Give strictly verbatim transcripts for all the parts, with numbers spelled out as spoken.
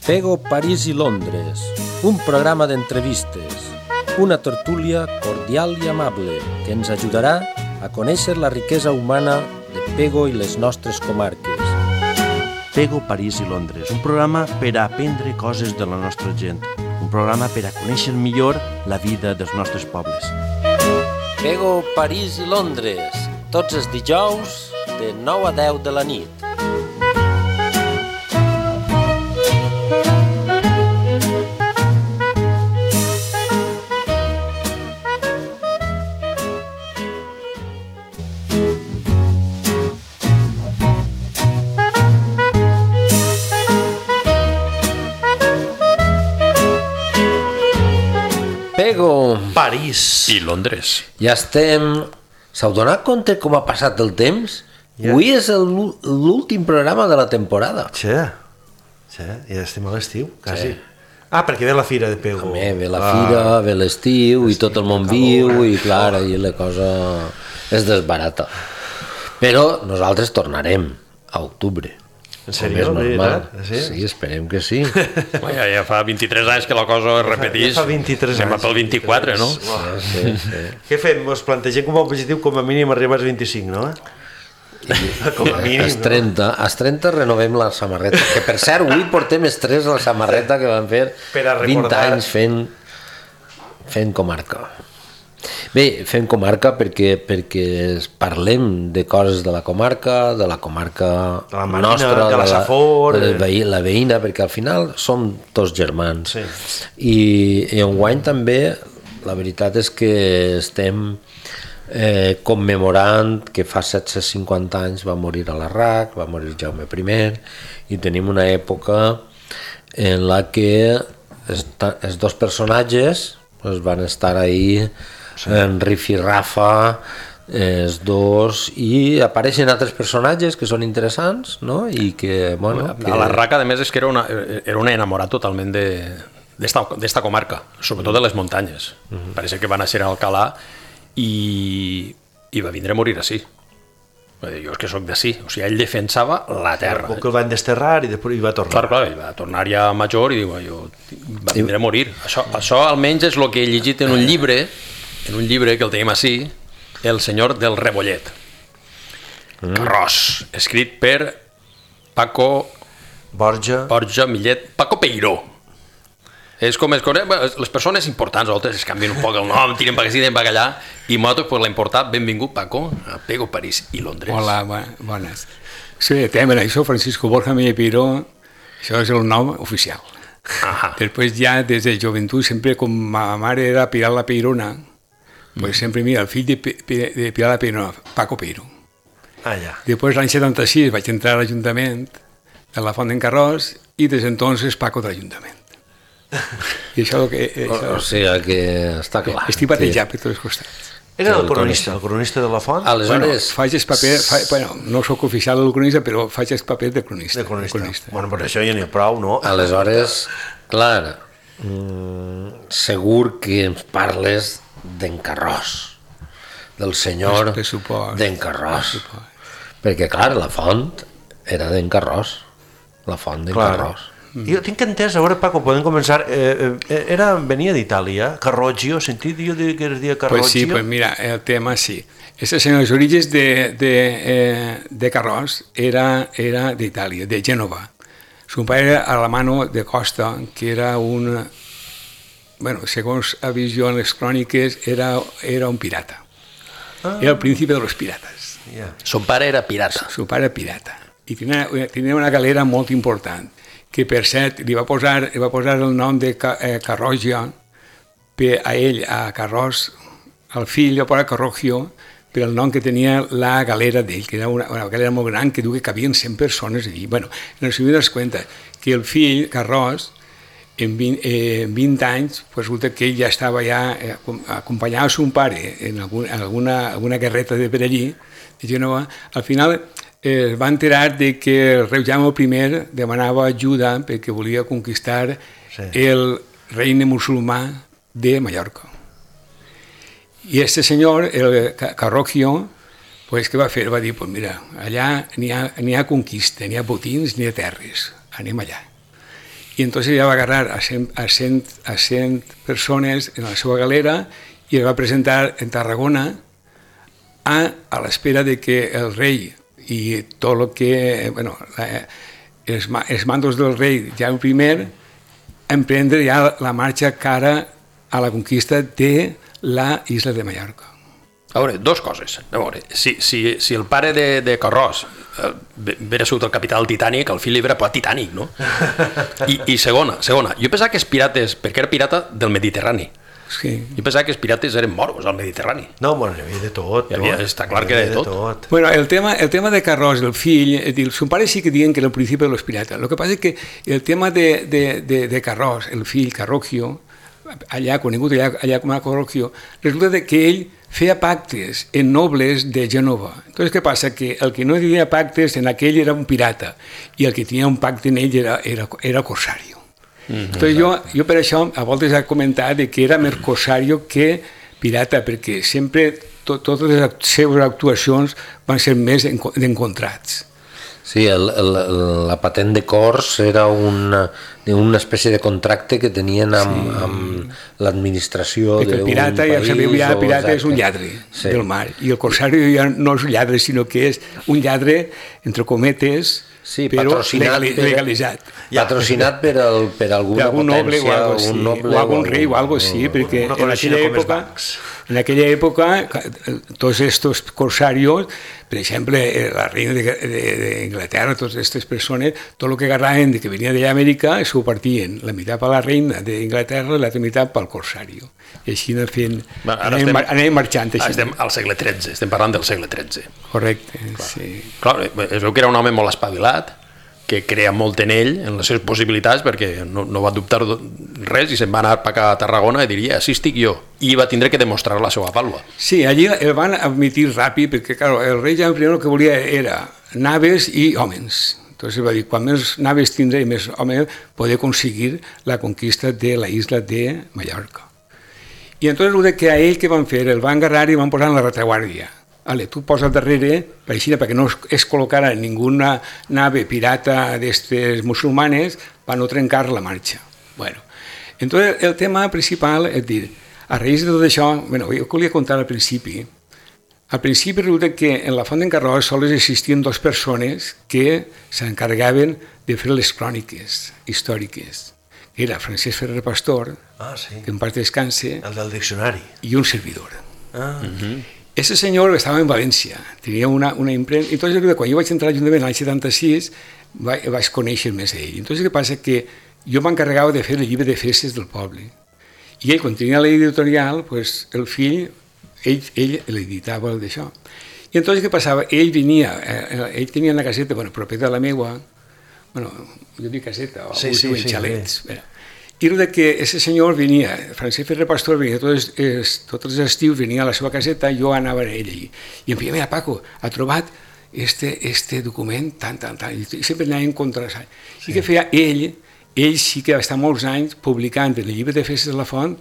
Pego, París i Londres, un programa d'entrevistes, una tertúlia cordial i amable que ens ajudarà a conèixer la riquesa humana de Pego i les nostres comarques. Pego, París i Londres, un programa per a aprendre coses de la nostra gent, un programa per a conèixer millor la vida dels nostres pobles. Pego, París i Londres, tots els dijous de nou a deu de la nit. Pego, París i Londres. Ja estem... S'heu donat compte com ha passat el temps? Ja. Avui és el- l'últim programa de la temporada. Sí, sí, ja estem a l'estiu, quasi. Sí. Ah, perquè ve la fira de Pego. També ve la Ah, fira, ve l'estiu i tot el món calor, viu i eh? clar, i la cosa es desbarata. Però nosaltres tornarem a octubre. En com sèrio? és normal. Veritat? Sí? Sí, esperem que sí. Ja, ja fa vint-i-tres anys que la cosa es repeteix. Ja fa vint-i-tres Anem anys. pel vint-i-quatre, no? Uau. Sí, sí. Què fem? Ens plantegem com a objectiu com a mínim arribar als vint-i-cinc, no? Com a mínim, Als trenta, als trenta renovem la samarreta, que per cert avui portem els tres la samarreta que van fer Per a vint recordar. anys fent, fent comarca. Bé, fem comarca perquè, perquè parlem de coses de la comarca, de la comarca De la Marina, nostra, de la Safor, de eh. la, veí, la veïna, perquè al final som tots germans. Sí. I, i enguany també la veritat és que estem eh, commemorant que fa set-cents cinquanta anys va morir a l'Arrac, va morir Jaume primer, i tenim una època en la que esta, els dos personatges pues, van estar ahí sí. en rifirrafa els dos, i apareixen altres personatges que són interessants, no? I que, bueno... Que... A la Raca, a més, és que era, una, era un enamorat totalment de d'esta d'esta comarca, sobretot de les muntanyes. Uh-huh. Parece que va néixer a Alcalà i, i va vindre a morir així. Jo és que sóc d'ací, o sigui, ell defensava la terra. Que el van desterrar i després hi va tornar. Clar, clar, ell va tornar ja major i diu, jo va vindre a morir. Això, això almenys és el que he llegit en un llibre, en un llibre que el tenim així, El senyor del Rebollet. Mm. Carròs, escrit per Paco Borja. Borja Millet, Paco Peiró. És com es coneix, les persones importants a voltes es canvien un poc el nom, tiren per aquí, tiren per allà, i nosaltres pues, l'hem portat, benvingut Paco, a Pego, París i Londres. Hola, bu- buenas. Sí, tema, això, Francisco Borja Millet Peiró, això és el nom oficial. Ajá. Después ya desde joventut, sempre com ma mare era Pilar la Peirona, pues sempre mira, el fill de, Pi- Pi- de Pilar la Peirona, Paco Peiró. Ah, ja. Després l'any setanta-sis vaig entrar a l'Ajuntament de la Font d'en Carròs i des d'entonces Paco de l'Ajuntament. I això que... O, Això, o sigui que està clar. estic batejat per tots els costats. Era Sí, el el cronista, el cronista de la font? Aleshores... Bueno, faig el paper, fa, bueno, no sóc oficial del cronista, però faig el paper de cronista. De cronista. cronista. Bueno, per això ja n'hi ha prou, no? Aleshores, clar, mm, segur que ens parles d'en Carròs, del senyor Per supòs, d'en Carròs. per supòs. Perquè, clar, la font era d'en Carròs, la font d'en Clar. Carròs. Jo tinc entès, a veure, Paco, podem començar... Eh, eh, era, venia d'Itàlia, Carroggio, sentit jo dir que es deia Carroggio? Pues sí, pues mira, el tema sí. Ese señor, los orígenes de, de, eh, de Carròs era, era de Italia, de Génova. Su padre era alamano de Costa, que era un... Bueno, segons la visió en les cròniques, era, era un pirata. Ah. Era el príncipe de los piratas. Ja. Son pare era pirata. Su pare era pirata. I tenia, tenia una galera molt important, que per cert li va posar, li va posar el nom de Ca- eh, Carrogia per a ell, a Carròs, al fill, va posar Carrogio, per el nom que tenia la galera d'ell, que era una, una galera molt gran, que diu que cabien cent persones allí. Bueno, en el resumir es cuenta que el fill, Carròs, en vint, eh, en vint anys, pues resulta que ell ja estava ja, eh, acompanyava a son pare en algun, alguna, alguna guerreta de per allí, de Genova. Al final eh, va enterar de que el rei Jaume primer demanava ajuda perquè volia conquistar Sí. el regne musulmà de Mallorca. I este senyor, el Ca- Carrogio, pues, què va fer? Va dir, pues mira, allà n'hi ha, n'hi ha conquista, n'hi ha botins, n'hi ha terres, anem allà. i entonces ella va agarrar a cent, a cent, a cent persones en la seva galera i el va presentar en Tarragona a, a l'espera de que el rei i tot el que, bueno, la, els, els mandos del rei ja el primer emprendre ja la marxa cara a la conquista de la isla de Mallorca. A veure, dos coses. A veure, si, si, si el pare de, de Carròs eh, vera sigut el capità del Titanic, el fill li vera posat Titanic, no? I, i segona, segona, jo pensava que els pirates, perquè era pirata del Mediterrani, sí. Jo pensava que els pirates eren moros al Mediterrani. No, bueno, hi havia de tot. Hi havia, tot. està clar que era de tot. tot. Bueno, el tema, el tema de Carròs, el fill, el son pare sí que diuen que era el principi de los piratas. Lo que passa és que el tema de, de, de, de Carròs, el fill Carrocchio, allà, conegut allà, allà com a Carrocchio, resulta de que ell feia pactes en nobles de Gènova. Entonces, què passa? Que el que no tenia pactes en aquell era un pirata i el que tenia un pacte en ell era, era, era corsario. Mm-hmm. Entonces, jo, jo per això a voltes he comentat de que era més corsario que pirata, perquè sempre to, totes les seves actuacions van ser més d'encontrats. Sí, el, el, la patent de cors era una, una espècie de contracte que tenien amb, sí. amb l'administració d'un país. El pirata, ja sabeu, ja el pirata és un lladre sí. del mar, i el corsario ja no és un lladre, sinó que és un lladre, entre cometes, sí, però legali, legalitzat. Patrocinat per, el, per alguna per algun noble potència, o algo així, noble, o algun rei o algo així, perquè en aquella època, en aquella època tots aquests corsarios, per exemple, la reina d'Inglaterra, totes aquestes persones, tot el que agarraven que venia d'Amèrica s'ho partien, la meitat per la reina d'Inglaterra i l'altra meitat pel corsario. I així anem fent, bueno, anem, estem, anem marxant. Així. Estem al segle tretze, estem parlant del segle tretze. Correcte, clar. sí. Clar, es veu que era un home molt espavilat, que creia molt en ell, en les seves possibilitats, perquè no, no va dubtar res i se'n va anar a Tarragona i diria, així estic jo. I va tindre que demostrar la seva vàlua. Sí, allí el van admitir ràpid, perquè clar, el rei ja el primer que volia era naves i homes. Entonces va dir, quan més naves tindré i més homes, poder aconseguir la conquista de la isla de Mallorca. I entonces el que a ell que van fer, el van agarrar i van posar en la retaguardia. Ale, tu posa al darrere, per així, perquè no es col·locara ninguna nave pirata d'estes musulmanes per no trencar la marxa. Bueno, entonces el tema principal és dir, a raïs de tot això, bueno, jo volia contar al principi, al principi resulta que en la Font d'en Carròs sols existien dues persones que s'encarregaven de fer les cròniques històriques. Era Francesc Ferrer Pastor, ah, sí. que en part descanse, el del diccionari, i un servidor. Ah. Uh-huh. Ese senyor estava en València, tenia una, una impremta, i entonces quan jo vaig entrar a l'Ajuntament l'any setanta-sis vaig, vaig conèixer més a ell. Entonces què passa? Que jo m'encarregava de fer el llibre de festes del poble. I ell, quan tenia l'editorial, pues, el fill, ell, ell l'editava d'això. I entonces què passava? Ell venia, eh, ell tenia una caseta, bueno, propera de la meua, bueno, jo dic caseta, o sí, sí, sí, xalets, sí. I era que aquest senyor venia, Francesc Ferrer Pastor venia tots els, tots els estius, venia a la seva caseta, jo anava a ell allí. I em deia, mira Paco, ha trobat este, este document, tant, tant, tant, i sempre anava en contra. Sí. I què feia ell? Ell sí que va estar molts anys publicant en el llibre de festes de la Font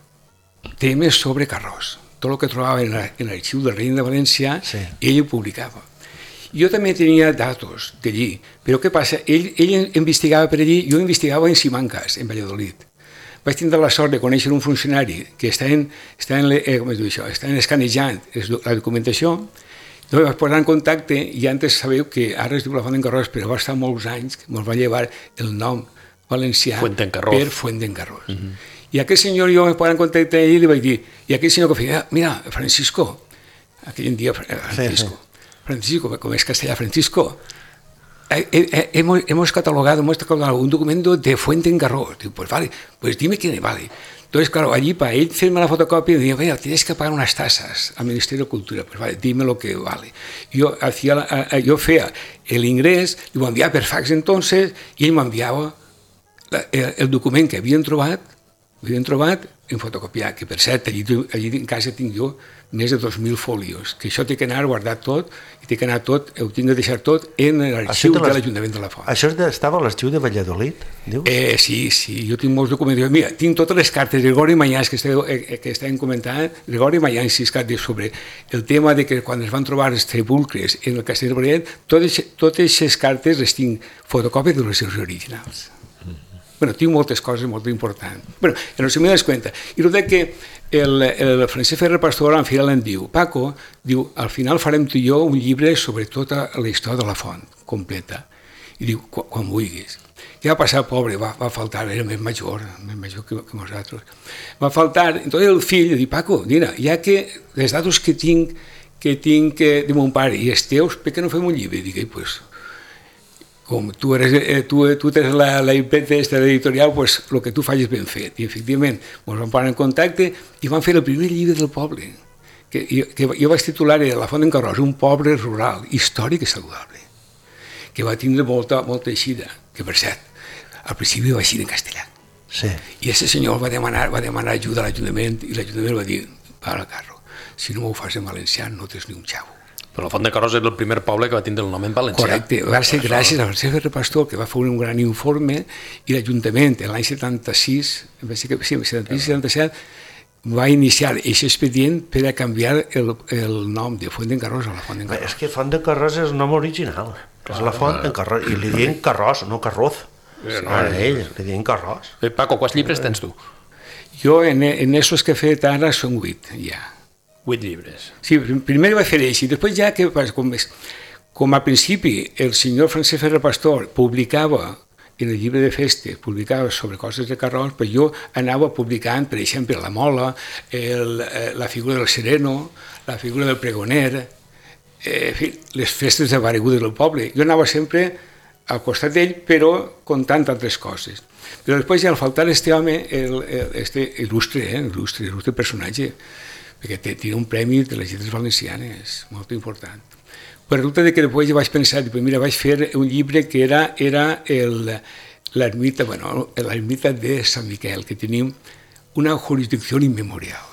temes sobre Carròs. Tot el que trobava en l'arxiu del Regne de València, sí. Ell ho publicava. Jo també tenia datos d'allí, però què passa? Ell, ell investigava per allí, jo investigava en Simancas, en Valladolid. Vaig tindre la sort de conèixer un funcionari que està, en, està, en, eh, com es diu això, està en escanejant la documentació, jo vaig posar en contacte i antes sabeu que ara es diu la Font d'en Carròs, però va estar molts anys que ens va llevar el nom valencià per Fuent d'en Carròs. Uh-huh. I aquest senyor jo vaig posar en contacte amb ell i li vaig dir, i aquell senyor que feia, mira, Francisco, aquell dia Francisco, sí, sí. Francisco, como es castellano, Francisco, eh, eh, hemos, hemos catalogado, hemos catalogado un documento de Fuent d'en Carròs. Digo, pues vale, pues dime quién es, vale. Entonces, claro, allí para él firma la fotocopia y me dijo, mira, tienes que pagar unas tasas al Ministerio de Cultura. Pues vale, dime lo que vale. Yo, hacía la, yo hacía el ingreso, y lo enviaba per fax entonces, y él me enviaba la, el, el documento que havien trobat, havien trobat en fotocopiar, que per cert, allí, allí en casa tinc jo més de dos mil fòlios, que això té que anar guardat tot, i té que anar tot, ho tinc de deixar tot en l'arxiu de l'Ajuntament de la Font. Això estava a l'arxiu de Valladolid, dius? Eh, sí, sí, jo tinc molts documents. Mira, tinc totes les cartes de Gregori Mayans que esteu, eh, que estàvem comentant, Gregori Mayans, sis cartes sobre el tema de que quan es van trobar els sepulcres en el castell de Valladolid, totes, totes les cartes les tinc fotocòpies de les seus originals. bueno, tinc moltes coses molt importants. Bueno, no se me das cuenta. I el que el, el Francesc Ferrer Pastor al final em diu, Paco, diu, al final farem tu i jo un llibre sobre tota la història de la font, completa. I diu, quan, quan vulguis. Què va passar, pobre? Va, va faltar, era més major, més major que, que nosaltres. Va faltar, entonces el fill diu, Paco, mira, ja que les datos que tinc, que tinc de mon pare i els teus, per què no fem un llibre? I dic, pues, com tu eres, eh, tu, tu tens la, la impremta de l'editorial, pues, el que tu facis ben fet. I, efectivament, ens vam posar en contacte i vam fer el primer llibre del poble, que, que jo vaig titular La Font d'en Carròs, un poble rural, històric i saludable, que va tindre molta, molta eixida, que per cert, al principi va eixir en castellà. Sí. I aquest senyor va demanar, va demanar ajuda a l'Ajuntament i l'Ajuntament va dir, para, Carro, si no m'ho fas en valencià no tens ni un xavo. Però la Font de Carròs és el primer poble que va tindre el nom en valencià. Correcte, va ser gràcies al Francesc Ferrer Pastor, que va fer un gran informe, i l'Ajuntament, l'any setanta-sis, sí, setanta-sis setanta-set, va iniciar aquest expedient per a canviar el, el nom de Font d'en Carròs a la Font d'en Carròs. És que Font de Carròs és el nom original, és la Font d'en Carròs, i li diuen Carròs, no Carroz. No, a ell, li diuen Carròs. Eh, Paco, quants llibres tens tu? Jo, en, en esos que he fet ara, són vuit, ja. Vuit llibres. Sí, primer vaig fer així, després ja que com, com a principi el senyor Francesc Ferrer Pastor publicava en el llibre de festes, publicava sobre coses de Carròs, però jo anava publicant, per exemple, la mola, el, la figura del sereno, la figura del pregoner, eh, en fi, les festes aparegudes del poble. Jo anava sempre al costat d'ell, però contant altres coses. Però després, ja al faltar este home, el, el, este il·lustre, eh, il·lustre, il·lustre personatge, perquè tenia un premi de les lletres valencianes, molt important. Per resulta que després ja vaig pensar, mira, vaig fer un llibre que era, era l'ermita, bueno, l'ermita de Sant Miquel, que tenim una jurisdicció immemorial,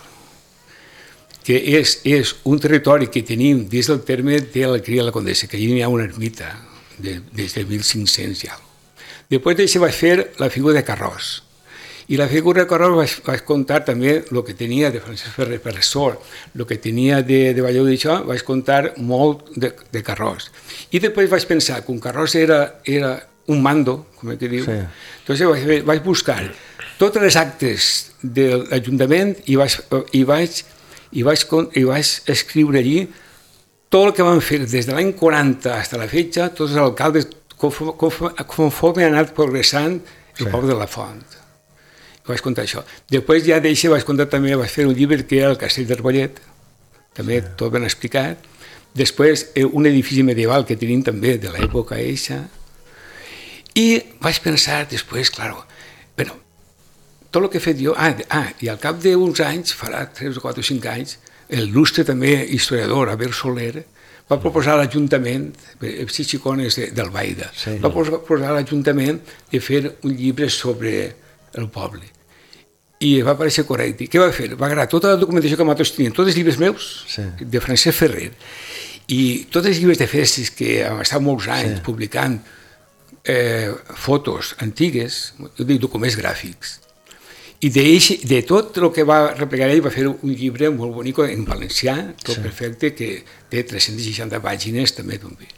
que és, és un territori que tenim dins del terme de la Cria de la Condessa, que allà hi ha una ermita de, des de mil cinc-cents ja. Després d'això vaig fer la figura de Carròs. I la figura de Carròs vaig, vaig contar també el que tenia de Francesc Ferrer Pastor, el que tenia de, de Valladolid d'això, vaig contar molt de, de Carròs. I després vaig pensar que un Carròs era, era un mando, com que diu, sí. Entonces vaig, vaig buscar totes les actes de l'Ajuntament i vaig, i vaig, i vaig, i vaig escriure allí tot el que van fer des de l'any quaranta fins a la fetge, tots els alcaldes, conforme, conforme, conforme ha anat progressant el sí. Poble de la Font. Vaig contar això. Després ja d'això vaig contar també, vaig fer un llibre que era el Castell d'Arbollet, també sí. Tot ben explicat. Després un edifici medieval que tenim també de l'època eixa. I vaig pensar després, clar, bueno, tot el que he fet jo, ah, ah i al cap d'uns anys, farà tres o quatre o cinc anys, el il·lustre també historiador, Abel Soler, va proposar a l'Ajuntament, sis xicones de, del Baida, sí. Va proposar a l'Ajuntament de fer un llibre sobre el poble. I va aparèixer correcte. Què va fer? Va agradar tota la documentació que nosaltres teníem, tots els llibres meus, sí. De Francesc Ferrer, i tots els llibres de festes que han estat molts anys sí. Publicant eh, fotos antigues, documents gràfics. I de, de tot el que va replegar ell va fer un llibre molt bonic en valencià, tot sí. Perfecte, que té tres-centes seixanta pàgines també.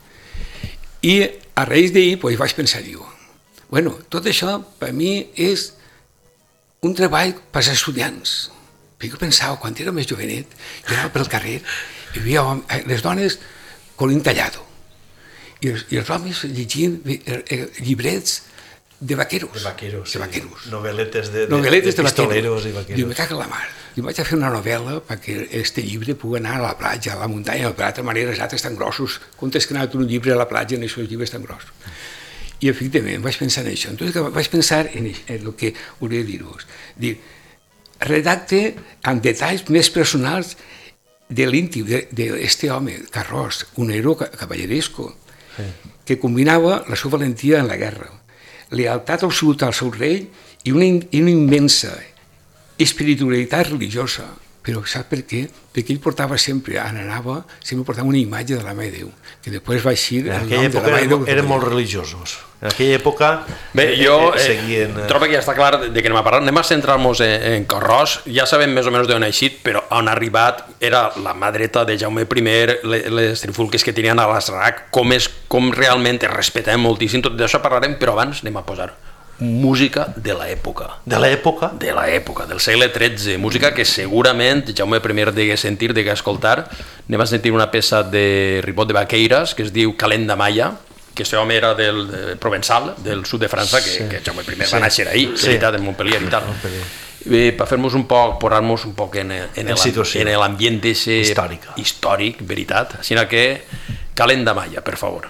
I a raïs d'ahir pues, vaig pensar, diu, bueno, tot això per mi és un treball per als estudiants. Jo pensava, quan era més jovenet, jo anava pel carrer i veia les dones colint tallado i els, i els homes llegint llibrets de vaqueros. De vaqueros, de vaqueros. Sí. Noveletes de, de, Noveletes de, de pistoleros vaqueros. I vaqueros. Diu, me cago en la mar. Jo vaig a fer una novel·la perquè este llibre pugui anar a la platja, a la muntanya, de l'altra manera els altres tan grossos, comptes que anar un llibre a la platja en aquests llibres tan grossos. I efectivament vaig pensar en això. Entonces vaig pensar en, en el que hauria de dir-vos. Dir, redacte amb detalls més personals de l'íntim d'aquest home, Carròs, un héroe cavalleresco, sí. Que combinava la seva valentia en la guerra, lealtat absoluta al seu rei i una, una immensa espiritualitat religiosa. Però sap per què? Perquè ell portava sempre, on anava, sempre portava una imatge de la Mare de Déu, que després va eixir el nom de la Mare de Déu. Eren molt religiosos. En aquella època Bé, jo eh, seguien... Eh, trobo que ja està clar de què anem a parlar. Anem a centrar-nos en, en Carròs. Ja sabem més o menys d'on ha eixit, però on ha arribat era la mà dreta de Jaume primer, les, les trifulques que tenien a l'Asrac, com, és, com realment es respetem moltíssim. Tot d'això parlarem, però abans anem a posar música de l'època. De l'època? De l'època, del segle tretze. Música que segurament Jaume I degué sentir, degué escoltar. Anem a sentir una peça de Ribot de Vaqueiras que es diu Calenda Maya, que aquest home era del de provençal, del sud de França, que, sí. que Jaume I sí. va néixer ahir, sí. veritat, en Montpellier i tal. Eh, per fer-nos un poc, posar-nos un poc en, en, en l'ambient històric, històric, veritat. Així que Calenda Maya, per favor.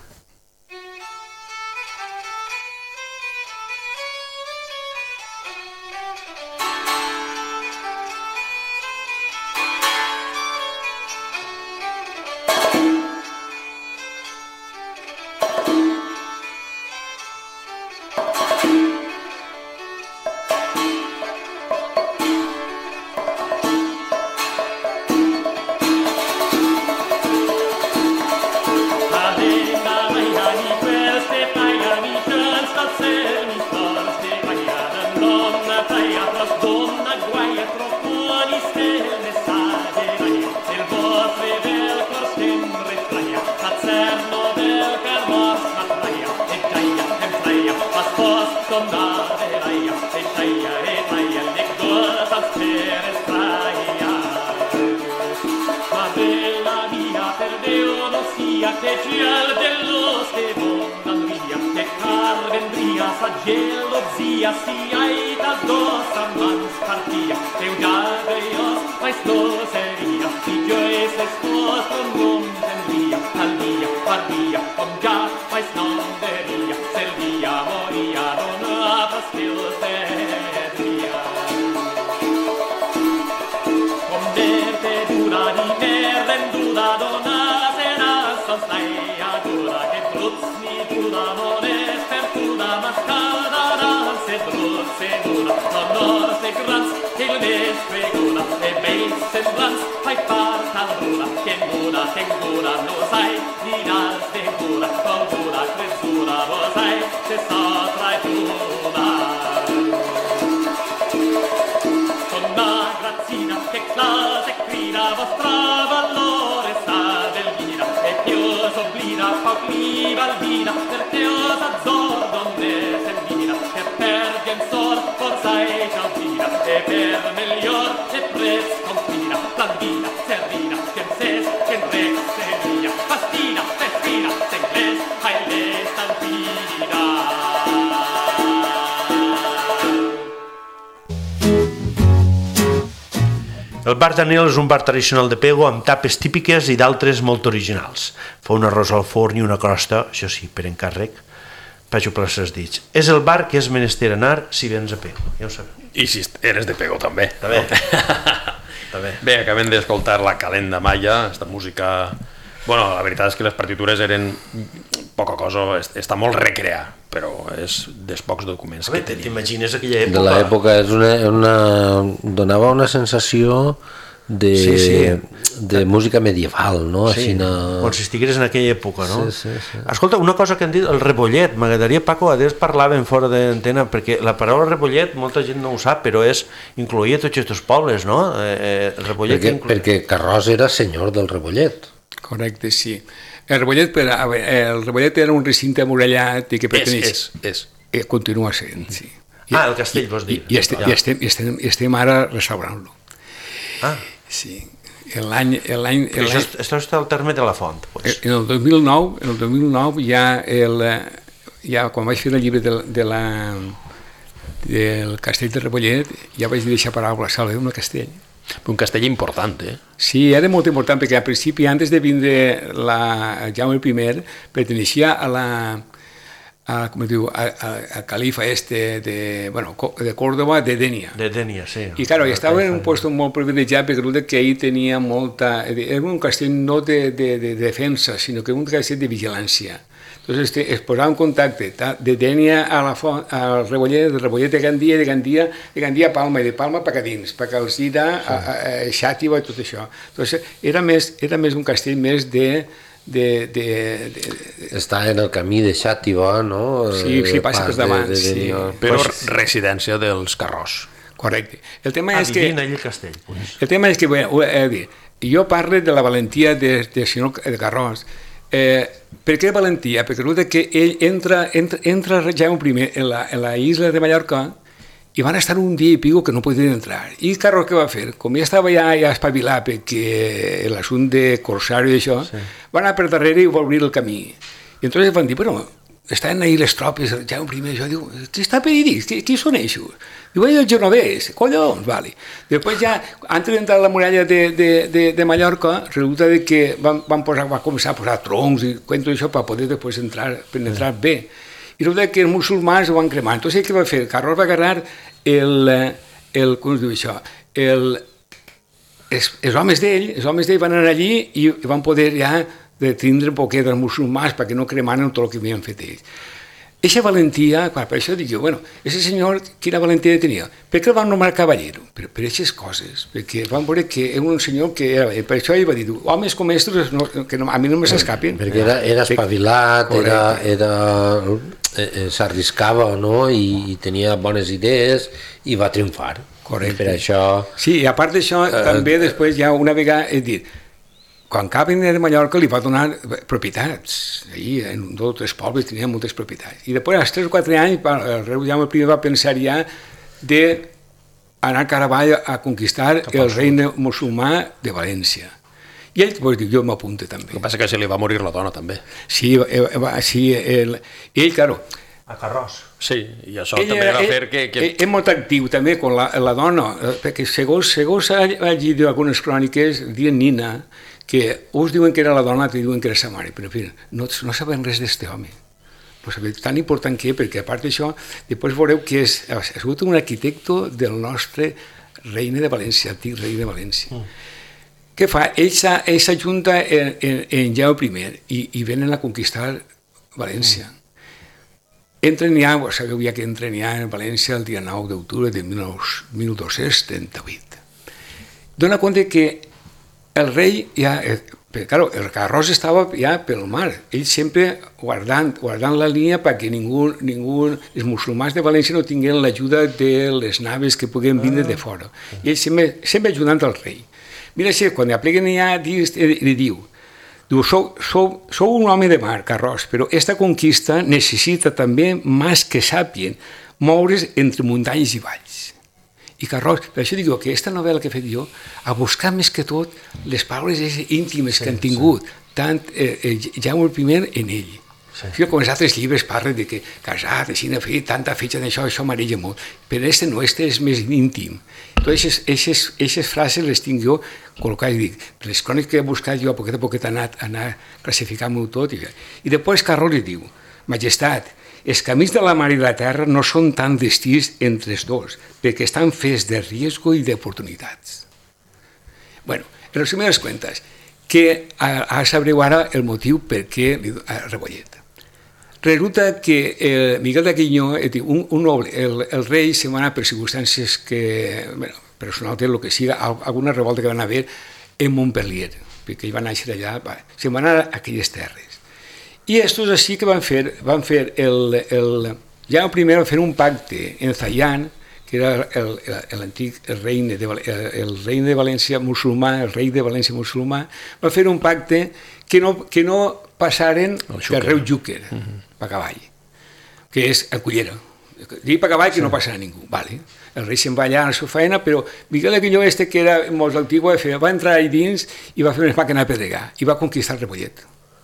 El bar Daniel és un bar tradicional de Pego amb tapes típiques i d'altres molt originals. Fa un arròs al forn i una crosta, això sí, per encàrrec, pajo per les dits. És el bar que és menester anar si vens a Pego, ja ho sabeu. I si eres de Pego també. També. també. Bé, acabem d'escoltar la Calenda Maya, aquesta música... Bueno, la veritat és que les partitures eren poca cosa, està molt recreat, però és dels pocs documents que tenim. T'imagines aquella època? De l'època és una, una, donava una sensació de, sí, sí. de música medieval, no? Sí, Així no... com si estigués en aquella època, no? Sí, sí, sí. Escolta, una cosa que han dit, el rebollet, m'agradaria, Paco, a des parlaven fora d'antena, perquè la paraula rebollet molta gent no ho sap, però és incloïa tots aquests pobles, no? Eh, el rebollet perquè, incloïa... perquè Carròs era senyor del rebollet. Correcte, sí. El rebollet, per, el rebollet era un recinte amurallat i que perteneix... És, és, és. Continua sent, sí. Ah, el castell, vols dir. I, i, estem, ja. i, estem, i, estem, i estem ara restaurant-lo. Ah. Sí. L'any... Això, això està al terme de la Font. Pues. En el dos mil nou, en el dos mil nou ja, el, ja quan vaig fer el llibre de, de la, del castell de Rebollet, ja vaig deixar paraula, salve un castell. Un castell important, eh? Sí, era molt important, perquè al principi, antes de vindre la Jaume I, perteneixia a la, a, com es diu, a, a, a califa este de, bueno, de Córdoba, de Denia. De Denia, sí. I, claro, estava en un lloc molt privilegiat, perquè resulta que ahir tenia molta... Era un castell no de, de, de defensa, sinó que un castell de vigilància. Entonces es posava en contacte de Denia a la font, al Rebollet, del Rebollet de Gandia, de Gandia, de Gandia a Palma, i de Palma per dins, perquè els hi da a, a, a Xàtiva i tot això. Entonces era més, era més un castell més de... De, de, de, de... Està en el camí de Xàtiva, no? Sí, sí, passa per davant. De, de, de, sí. Però pues, residència dels Carròs. Correcte. El tema ah, és que... allà el castell. Pues. El tema és que, bueno, eh, jo parlo de la valentia de, de senyor de Carròs, Eh, per què valentia? Perquè resulta que ell entra, entra, entra Jaume primer en la, en la isla de Mallorca i van estar un dia i pico que no podien entrar. I Carros què va fer? Com ja estava ja, ja espavilat perquè l'assumpte de Corsario i això, sí. va anar per darrere i va obrir el camí. I entonces van dir, bueno, estaven ahí les tropes, Jaume primer, això, diu, qui està per allí? Qui, qui són eixos? Diu, el genovès, collons, vale. Després ja, antes d'entrar a la muralla de, de, de, de Mallorca, resulta de que van, van, posar, van començar a posar troncs i cuento això per poder després entrar, penetrar bé. I resulta que els musulmans ho van cremar. Entonces, què va fer? Carros va agarrar el, el com es diu això, el, els, els homes d'ell, els homes d'ell van anar allí i van poder ja de tindre un poquet dels musulmans perquè no cremanen tot el que havien fet ells. Eixa valentia, per això dic jo, bueno, aquest senyor, quina valentia tenia? Per què el van nomenar cavallero? Per, per aquestes coses, perquè van veure que era un senyor que era, per això ell va dir, homes com estos, no, que no, a mi no me s'escapin. Perquè era, era espavilat, era, era, eh, s'arriscava, no?, I, i tenia bones idees i va triomfar. Correcte. Per això... Sí, i a part d'això, eh, també després ja una vegada he dit, quan cap venia de Mallorca li va donar propietats. Allí, en dos o tres pobles tenia moltes propietats. I després, als tres o quatre anys, el rei Jaume primer va pensar ja d'anar cara avall a conquistar el regne musulmà de València. I ell, pues, diu, jo m'apunte també. El que passa que se li va morir la dona, també. Sí, va, sí el, ell, claro, a Carròs. Sí, i això ell, també va ell, fer que... que... Ell, és molt actiu també con la, la dona, perquè segons, segons ha llegit algunes cròniques, dient Nina, que uns diuen que era la dona, altres diuen que era sa mare, però en fi, no, no sabem res d'este home. No sabem tan important que és, perquè a part d'això, després veureu que és, ha sigut un arquitecte del nostre regne de València, antic regne de València. Mm. Què fa? Ell s'ajunta en, en, en Jaume primer i, i venen a conquistar València. Mm. Entren ja, sabeu ja que entren ja en València el dia nou d'octubre de mil dos-cents trenta-vuit. Dona compte que el rei ja, però, claro, el Carròs estava ja pel mar, ell sempre guardant, guardant la línia perquè ningú, ningú, els musulmans de València no tinguin l'ajuda de les naves que puguen vindre de fora. I ell sempre, sempre ajudant el rei. Mira, si quan apleguen ja dins, li diu, diu, sou, sou, sou un home de mar, Carròs, però esta conquista necessita també més que sàpien moure's entre muntanyes i valls. I Carròs, per això dic que aquesta novel·la que he fet jo, a buscar més que tot les paraules íntimes sí, que han tingut, sí. tant eh, eh, Jaume primer en ell. Sí. Fíjate, com els altres llibres parlen de que casat, així, fet tanta fetge d'això, això m'areja molt, però este no, este és més íntim. Totes aquestes frases les tinc jo col·locades, dic, les cròniques que he buscat jo a poquet a poquet he anat, anat classificant-m'ho tot, i, i després Carròs li diu, Majestat, els camins de la mar i la terra no són tan destins entre els dos, perquè estan fets de riesgo i d'oportunitats. Bueno, en resumides cuentas, que ara sabreu ara el motiu per què a Rebollet. Resulta que el Miguel d'Aquinyó, un, un noble, el, el rei se va anar per circumstàncies que, bueno, personal, el que siga, alguna revolta que van haver en Montpellier, perquè ell va néixer allà, va, se van anar a aquelles terres. I estos així que van fer, van fer el, el, ja primer van fer un pacte en Zayan, que era l'antic regne, de, el, el regne de València musulmà, el rei de València musulmà, va fer un pacte que no, que no passaren pel riu Xúquer, uh -huh. per cavall, que és a Cullera. Dir per cavall que sí. No passarà ningú. Vale. El rei se'n va allà a la seva feina, però Miguel d'Aquinyó este, que era molt antic, va entrar allà dins i va fer unes màquines a pedregar i va conquistar Rebollet.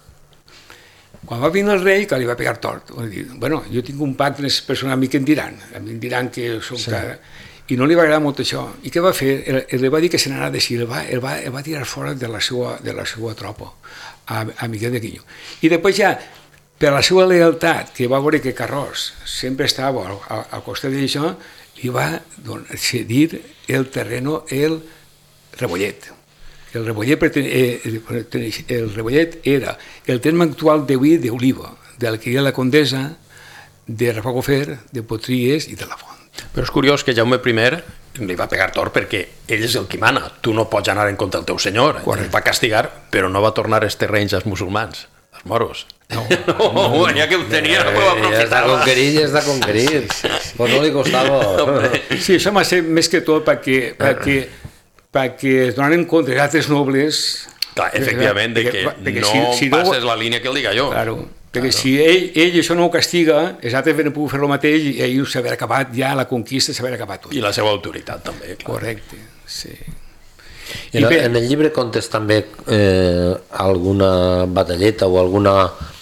Quan va venir el rei, que li va pegar tort, va dir, bueno, jo tinc un pacte amb les persones, a mi què em diran? A mi em diran que som sí. Cara... I no li va agradar molt això. I què va fer? El, el va dir que se n'anava de si, el va, el, va, el va tirar fora de la seva, de la seva tropa, a, a Miguel d'Aquinyó. I després ja, per la seva lealtat, que va veure que Carròs sempre estava al, al, al costat d'això, li va donar, cedir el terreno, el Rebollet. El Rebollet, eh, el Rebollet era el terme actual d'avui d'Oliva, de la que era la Condesa, de Rafagofer, de Potries i de la Font. Però és curiós que Jaume primer li va pegar tort perquè ell és el qui mana. Tu no pots anar en contra del teu senyor. El va castigar, però no va tornar els terrenys als musulmans, als moros. No, no, no, ja que ho tenia, no ho va aprofitar. Ja està conquerit, ja està conquerit. Sí, sí, sí. Pues no li costava. Sí, això m'ha set més que tot perquè, perquè, perquè es donaven compte els altres nobles Clar, efectivament, de que perquè no si, si passes no, la línia que el diga jo. claro, perquè claro. si ell, ell això no ho castiga, els altres venen pogut fer el mateix i ell s'haver acabat ja la conquista, s'haver acabat tot. I la seva autoritat també, clar. Correcte, sí. I en, en el llibre contes també eh, alguna batalleta o alguna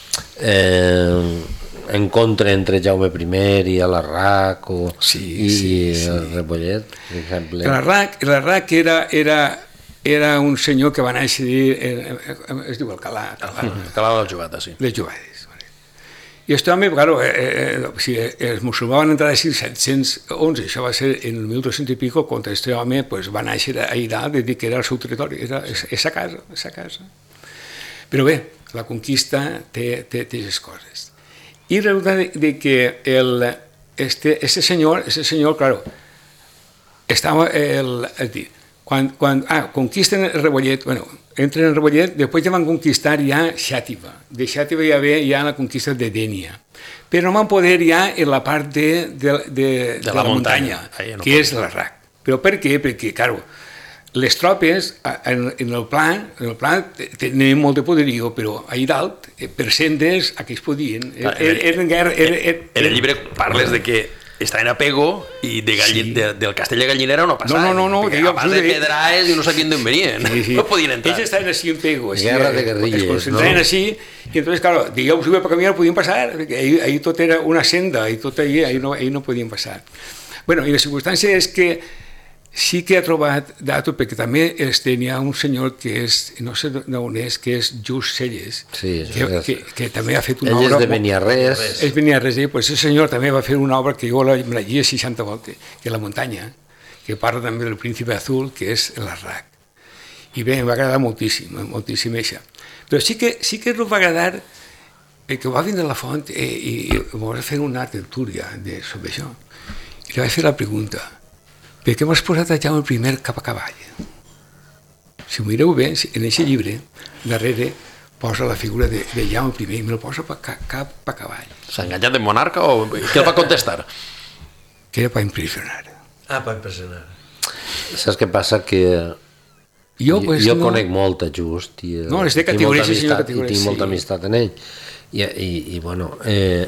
eh, encontre entre Jaume primer i Alarraq o, sí, i sí, sí. el Rebollet, per exemple. Alarraq, Alarraq era, era, era un senyor que va néixer, eh, es diu Alcalà, Alcalà, Alcalà de la Jugada, sí. les Jugades. I aquest home, claro, eh, eh, o sigui, els musulmans van entrar així set-cents onze, això va ser en el mil dos-cents i pico, quan aquest home pues, va néixer allà, de dir que era el seu territori, era esa casa, esa casa. Però bé, la conquista té, té, té aquestes coses. I resulta de, de que el, este, este senyor, este senyor, claro, estava, el, és dir, quan, quan ah, conquisten el Rebollet, bueno, entren en Rebollet, després ja van conquistar ja Xàtiva. De Xàtiva ja ve ja la conquista de Dénia. Però no van poder ja en la part de, de, de, de, de la, la muntanya, muntanya no que és l'Arrac. Però per què? Perquè, claro, les tropes en, en el pla, en el pla tenen molt de poderio, però allà dalt, per sendes, aquells podien. Ah, en, el, en, guerra, en, en, en el llibre parles de que estaven a Pego i de Gallin, sí. de, del castell de Gallinera no passaven. No, no, no. Perquè a part de pedraes i no sabien d'on venien. Sí, sí. No podien entrar. Ells estaven així en Pego. Així, Guerra de guerrilles, es concentraven no? així, i entonces, claro, digamos, per caminar podien passar, perquè ahí, ahí tot era una senda, i tot ahí, ahí, no, ahí no podien passar. Bueno, i la circumstància és que sí que ha trobat datos, perquè també este, n'hi ha un senyor que és, no sé d'on és, que és Just Celles, sí, que, és... que, que també ha fet una ell obra... Ell és de Beniarrés. És Beniarrés, eh? Pues ese senyor també va fer una obra que jo la, me la llegia seixanta voltes, que és La muntanya, que parla també del príncipe azul, que és l'Arrac. I bé, em va agradar moltíssim, moltíssim això. Però sí que, sí que ens va agradar eh, que va vindre a la font eh, i, i va fer una tertúlia de, sobre això. I li vaig fer la pregunta: per què m'has posat a Jaume primer cap a cavall? Si ho mireu bé, en aquest llibre, darrere posa la figura de, de Jaume primer i me'l posa cap, cap a cavall. S'ha enganyat de monarca o què el va contestar? Que era per impressionar. Ah, per impressionar. Saps què passa? Que jo, pues, jo no... conec molt a Just i, no, és de categoria, tinc molta amistat, categoria, i tinc sí. molta amistat en ell. I, i, i bueno, eh,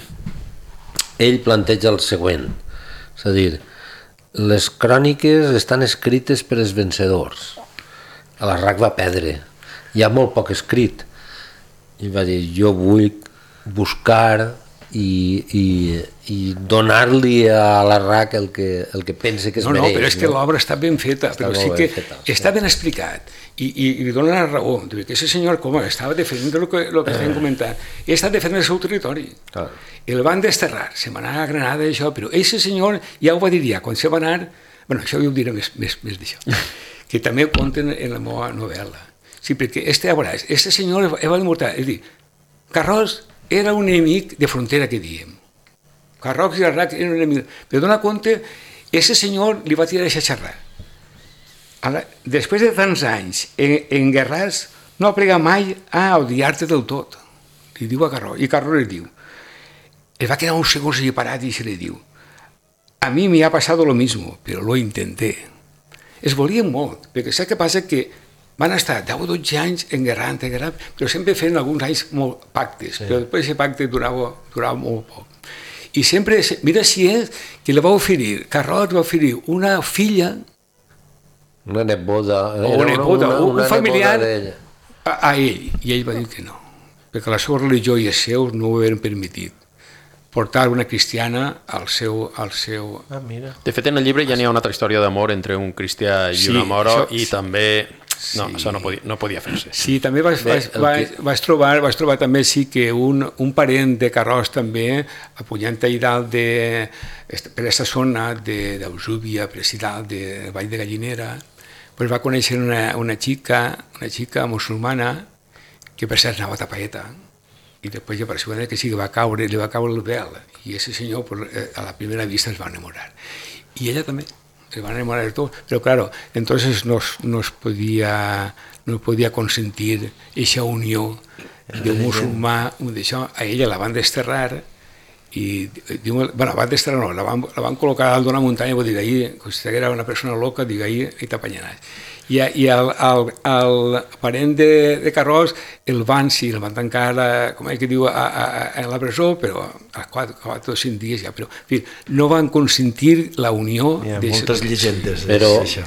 ell planteja el següent, és a dir, les cròniques estan escrites per els vencedors. Alarraq va perdre, hi ha molt poc escrit. I va dir, jo vull buscar i, i, i donar-li a Alarraq el que, el que pense que es no, mereix. No, però és que no? l'obra està ben feta, està però sí que feta, sí. Està ben explicat i, i, i li dona la raó, que aquest senyor com estava defendent el que, el que estem comentant, ell està defendent el seu territori. Ah. El van desterrar, se va anar a Granada i això, però aquest senyor ja ho va dir ja, quan se va anar, bueno, això jo ho diré més, més, més d'això, que també ho conten en la meva novel·la. Sí, perquè este, a veure, este senyor va demostrar, és a dir, Carròs era un enemic de frontera, que diem. Carròs i Alarraq eren un enemic, però dona compte, aquest senyor li va tirar a xerrar. Ara, després de tants anys en, en guerrars, no aplega mai a odiar-te del tot, li diu a Carròs, i Carròs li diu, es va quedar uns segons allí parat i se li diu, a mi me ha pasado lo mismo, pero lo intenté. Es volien molt, perquè saps què passa? Que van estar deu o dotze anys enguerrant, enguerrant, però sempre fent alguns anys molt pactes, sí. Però després aquest pacte durava, durava molt poc. I sempre, mira si és que li va oferir, Carròs va oferir una filla, una neboda, o una neboda, una, una, un familiar a, a ell, i ell va dir que no, perquè la seva religió i els seus no ho havien permitit portar una cristiana al seu... Al seu... Ah, mira. De fet, en el llibre ja n'hi ha una altra història d'amor entre un cristià i sí, una moro, això, i sí. també... No, sí. Això no podia, no podia fer-se. Sí, també vas, vas, vas, vas, trobar, vas trobar també sí que un, un parent de Carròs també, apunyant allà dalt de, per aquesta zona d'Ausúbia, per allà dalt de Vall de Gallinera, pues va conèixer una, una xica, una xica musulmana que per cert anava tapadeta, i després ja per segona que sí que va caure, li va caure el vel, i aquest senyor pues, a la primera vista es va enamorar. I ella també. Se van a enamorar de todo, pero claro, entonces no, no, es podía, no podía consentir esa unió de un musulmà, d'això, a ella la van desterrar i diu, bueno, va desterrar, no, la van, la van col·locar a dalt d'una muntanya, vull dir, ahir, com si era una persona loca, dic, ahir hi t'apanyaràs. I, i el, el, el parent de, de Carròs el van, sí, el van tancar, a, com és que diu, a, a, a la presó, però a quatre, quatre o cinc dies ja, però en fi, no van consentir la unió. Hi ha de moltes llegendes. Però això.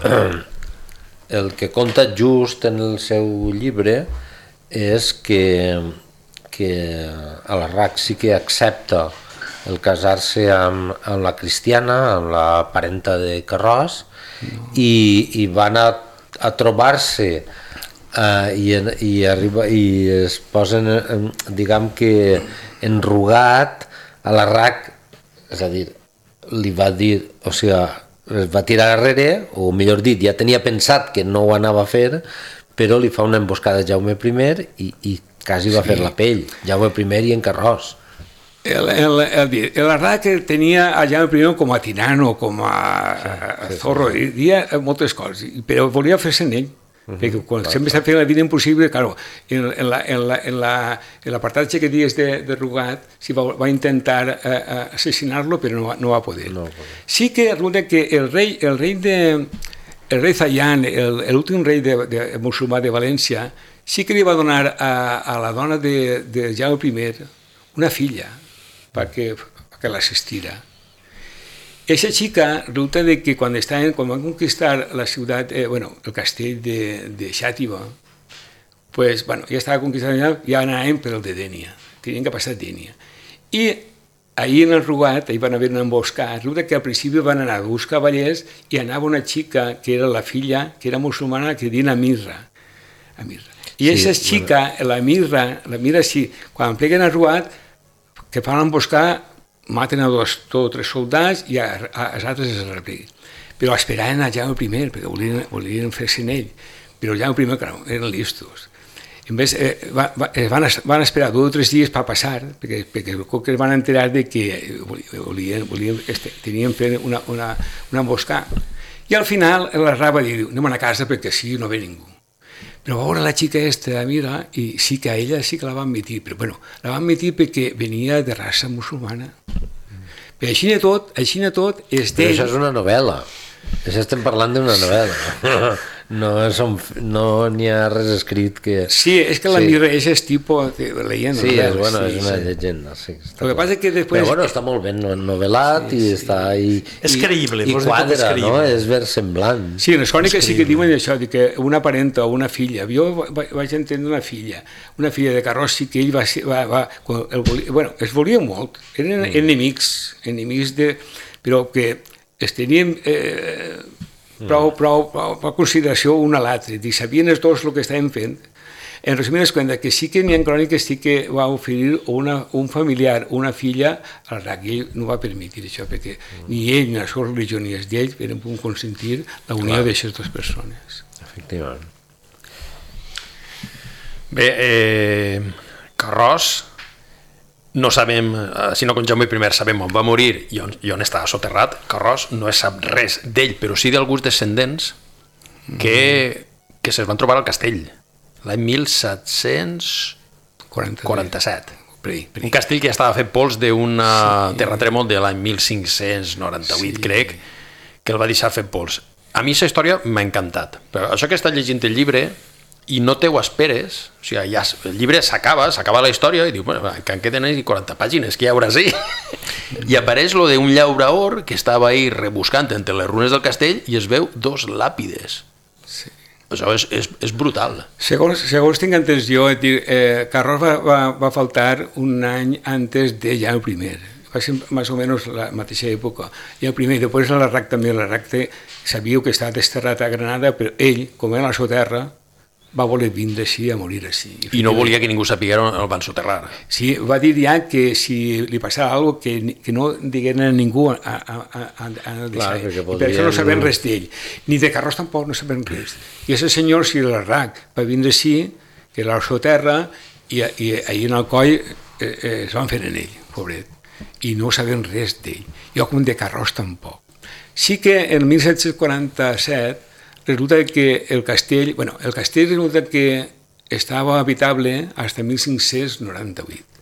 el que conta just en el seu llibre és que, que Alarrach sí que accepta el casar-se amb, amb la Cristiana, amb la parenta de Carròs, no. i, i van a, a trobar-se uh, i, i, arriba, i es posen, diguem que enrugat, Alarrach, és a dir, li va dir, o sigui, es va tirar darrere, o millor dit, ja tenia pensat que no ho anava a fer, però li fa una emboscada a Jaume primer i, i quasi va sí. fer la pell, Jaume primer i en Carròs. El, el, el, el Alarrach tenia a Jaume primer com a tirano, com a, sí, sí, a zorro, sí, sí. Dia moltes coses, però volia fer-se en ell, uh-huh, perquè quan clar, sempre està fent la vida impossible, claro, en, en, la, en, la, en, la, en l'apartatge que dies de, de Rugat, sí, va, va intentar eh, assassinar-lo, però no va, no va poder. No, sí que resulta que el rei, el rei de... El rei Zayan, l'últim rei de, de, musulmà de València, sí que li va donar a, a la dona de, de Jaume primer una filla perquè, perquè l'assistira. Aquesta xica resulta de que quan, estaven, quan van conquistar la ciutat, eh, bueno, el castell de, de Xàtiva, pues, bueno, ja estava conquistant allà, ja anaven per el de Dénia, tenien que passar Dénia. I ahir en el Rugat, ahir van haver una emboscada, resulta que al principi van anar a dos cavallers i anava una xica que era la filla, que era musulmana, que diuen Amirra. Amirra. I aquesta sí, xica, bueno. la Mirra, la Mirra sí, quan pleguen al Rugat, que fan l'emboscada, maten a dos, dos o tres soldats i als altres es repleguen. Però esperaven a Jaume primer, perquè volien, volien fer-se en ell. Però Jaume primer, clar, eren listos. En vez, eh, va, va, van, van esperar dos o tres dies per passar, perquè, perquè es van enterar de que volien, volien, tenien fer una, una, una emboscada. I al final la Rava diu, anem a casa perquè sí, no ve ningú. Però va veure la xica aquesta, mira, i sí que a ella sí que la van admitir, però bueno, la van admitir perquè venia de raça musulmana. Però així de tot, així de tot, és d'ell... Però això és una novel·la. Això estem parlant d'una novel·la. No no n'hi ha res escrit que... Sí, és que la sí. Mirra és el tipus de leyenda. Sí, és, bueno, sí, és una sí. llegenda. Sí, el que passa és que després... Però bueno, està molt ben novel·lat sí, i sí. està... I, és creïble. I, i quadra, és creïble. No? És versemblant. Sí, les cròniques sí que diuen això, que una parenta o una filla, jo vaig entendre una filla, una filla de Carròs, sí que ell va... va, va el volia, bueno, es volia molt, eren mm. enemics, enemics de... però que es tenien... Eh, prou, prou, prou, prou consideració un a l'altre, i sabien els dos el que estaven fent. En resum, es cuenta que sí que n'hi ha cròniques sí que va oferir una, un familiar, una filla al Alarrach, i ell no va permetre això, perquè mm. ni ell, ni la seva religió, ni els d'ells eren punt consentir la unió d'aquestes dues persones. Efectivament. Bé, eh, Carròs, no sabem, sinó que en Jaume primer sabem on va morir i on, i on està soterrat. Carròs no es sap res d'ell, però sí d'alguns descendents que, que se'ls van trobar al castell l'any mil set-cents quaranta-set. Un castell que ja estava fet pols d'un sí. terratrèmol de l'any mil cinc-cents noranta-vuit, sí. crec, que el va deixar fet pols. A mi aquesta història m'ha encantat. Però això que he estat llegint el llibre i no te ho esperes, o sigui, ja, el llibre s'acaba, s'acaba la història i diu, bueno, que en queden quaranta pàgines, que ja haurà sí. I apareix lo d'un llaurador que estava ahí rebuscant entre les runes del castell i es veu dos làpides. Sí. Això és, és, és brutal. Segons, segons tinc entès jo, eh, Carròs va, va, va faltar un any antes de Jaume primer. Va ser més o menys la mateixa època. I el primer, després l'Alarrach també, l'Alarrach sabíeu que estava desterrat a Granada, però ell, com era la seva terra, va voler vindre així a morir així. I no volia que ningú sapigués on el van soterrar. Sí, va dir ja que si li passava alguna cosa, que, que no digueren a ningú a, a, a, a deixar. Clar, I per això no sabem res d'ell. Ni de Carròs tampoc no sabem res. I aquest senyor, si l'Alarrach va vindre així, que era la seva terra, i, i ahir en el coll eh, eh, es van fer en ell, pobret. I no sabem res d'ell. Jo com de Carròs tampoc. Sí que en mil set-cents quaranta-set resulta que el castell, bueno, el castell resulta que estava habitable fins a mil cinc-cents noranta-vuit.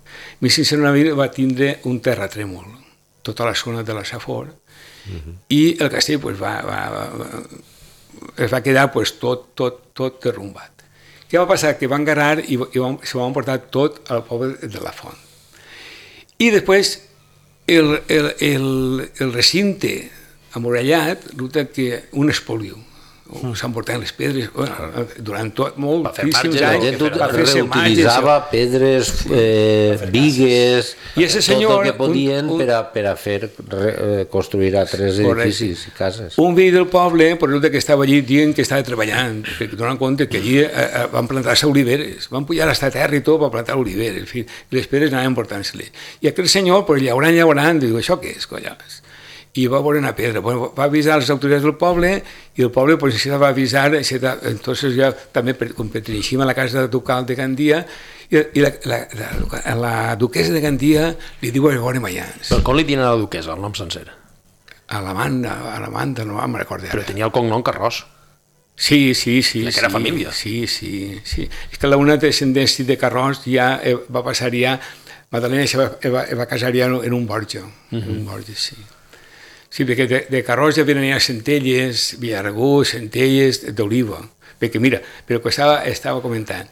mil cinc-cents noranta-vuit va tindre un terratrèmol, tota la zona de la Safor, uh-huh. i el castell pues, va, va, va, es va quedar pues, tot, tot, tot derrumbat. Què va passar? Que van garar i, i van, se van portar tot al poble de la Font. I després el, el, el, el recinte amurallat, resulta que un espolio, s'han portat les pedres bueno, durant tot, moltíssims anys va reutilitzava pedres, eh, vigues, I senyor, tot el que podien un, un, per, a, per a fer re, construir altres edificis i cases. Un veí del poble resulta que estava allí dient que estava treballant, perquè donen compte que allí eh, van plantar-se oliveres, van pujar a la terra i tot per plantar oliveres, i les pedres anaven portant-se-les. I aquell senyor, pues, llaurant, llaurant, diu, això què és, collons? I va veure una pedra, bueno, va avisar les autoritats del poble i el poble pues, va avisar, etcètera. Entonces ja també com perteneixíem a la casa ducal de Gandia i, i la, la, la, la duquesa de Gandia li diu a Gregori Mayans. Però com li tenen a la duquesa, el nom sencer? A l'Amanda, a l'Amanda, no me'n recordo. Però tenia el cognom Carròs. Sí, sí, sí. Que era sí, família. Sí, sí, sí. És que una descendència de Carròs ja eh, va passar ja, Madalena se va, va, va casar ja en un Borja, uh-huh. en un Borja, sí. Sí, perquè de, de Carròs ja venen a Centelles, Villaragó, Centelles, d'Oliva. Perquè mira, però que estava, estava comentant.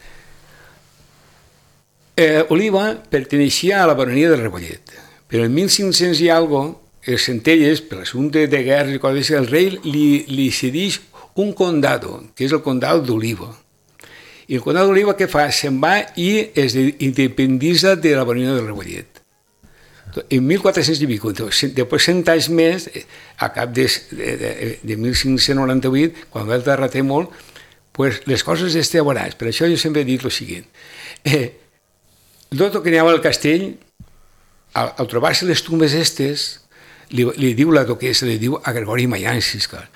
Eh, Oliva perteneixia a la baronia de Rebollet, però en mil cinc-cents i algo, els Centelles, per l'assumpte de guerra i coses, el rei li, li cedeix un condado, que és el condado d'Oliva. I el condado d'Oliva què fa? Se'n va i es independitza de la baronia de Rebollet. En mil quatre-cents i pico, després cent anys més, a cap de, de, de, de mil cinc-cents noranta-vuit, quan va el terratrèmol, pues, les coses estaven barats. Per això jo sempre he dit el següent. Eh, tot el que anava al castell, al, al trobar-se les tombes estes, li, li diu la duquesa, li diu a Gregori Mayans,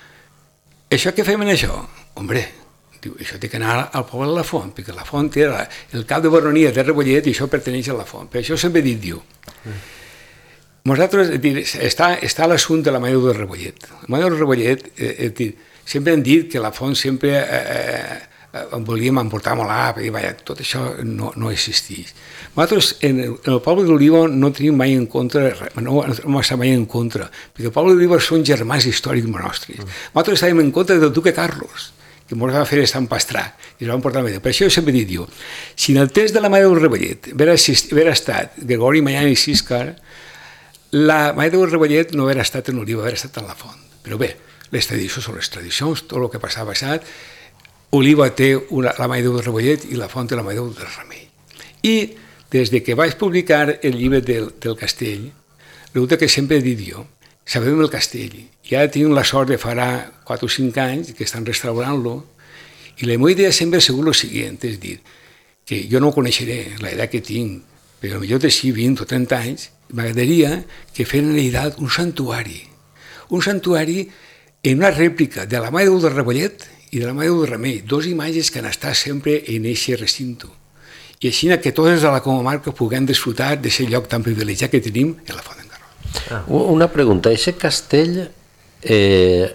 això què fem en això? Hombre, diu, això té que anar al poble de la Font, perquè la Font era el cap de baronia de Rebollet i això perteneix a la Font. Per això sempre he dit, diu, nosaltres, està, està l'assumpte de la Mare de Rebollet. La Mare de Rebollet, eh, eh, sempre han dit que la Font sempre eh, eh, volíem emportar molt a, perquè vaja, tot això no, no existeix. Nosaltres, en el, en el poble d'Oliva no tenim mai en contra, no, no està mai en contra, perquè el poble d'Oliva són germans històrics nostres. Nosaltres estàvem en contra del duque Carlos, que ens va fer estar en Pastrà, i ens van portar a Medellín. Per això jo sempre he dit, jo, si en el temps de la Mare de Rebollet haguera estat Gregori Mayans i Siscar, la Mare de Rebollet no hauria estat en Oliva, hauria estat en la Font. Però bé, les tradicions són les tradicions, tot el que passava passat. Oliva té una, la Mare de Rebollet i la Font té la Mare del Remei. I des de que vaig publicar el llibre del, del castell, resulta que sempre he dit jo, sabem el castell, i ara tinc la sort de farà quatre o cinc anys que estan restaurant-lo, i la meva idea sempre ha sigut el següent, és dir, que jo no coneixeré l'edat que tinc, però potser de vint o trenta anys, m'agradaria que feren l'edat un santuari, un santuari en una rèplica de la Mare de Rebollet i de la Mare del Remei, dos imatges que han estat sempre en aquest recinte. I així que tots de la comarca puguem disfrutar d'aquest lloc tan privilegiat que tenim en la Font d'en Carròs. Ah. Una pregunta, aquest castell, eh,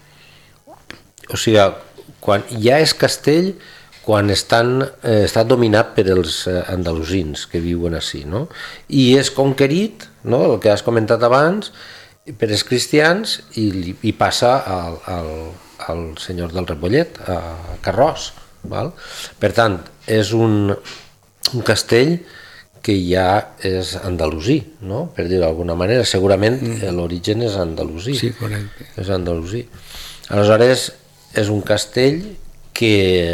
o sigui, quan ja és castell, quan estan, eh, està dominat per els andalusins que viuen així, no? I és conquerit, no? El que has comentat abans, per els cristians i, i passa al, al, al senyor del Rebollet, a Carròs. Val? Per tant, és un, un castell que ja és andalusí, no? Per dir-ho d'alguna manera. Segurament mm. l'origen és andalusí. Sí, correcte. És andalusí. Aleshores, és un castell que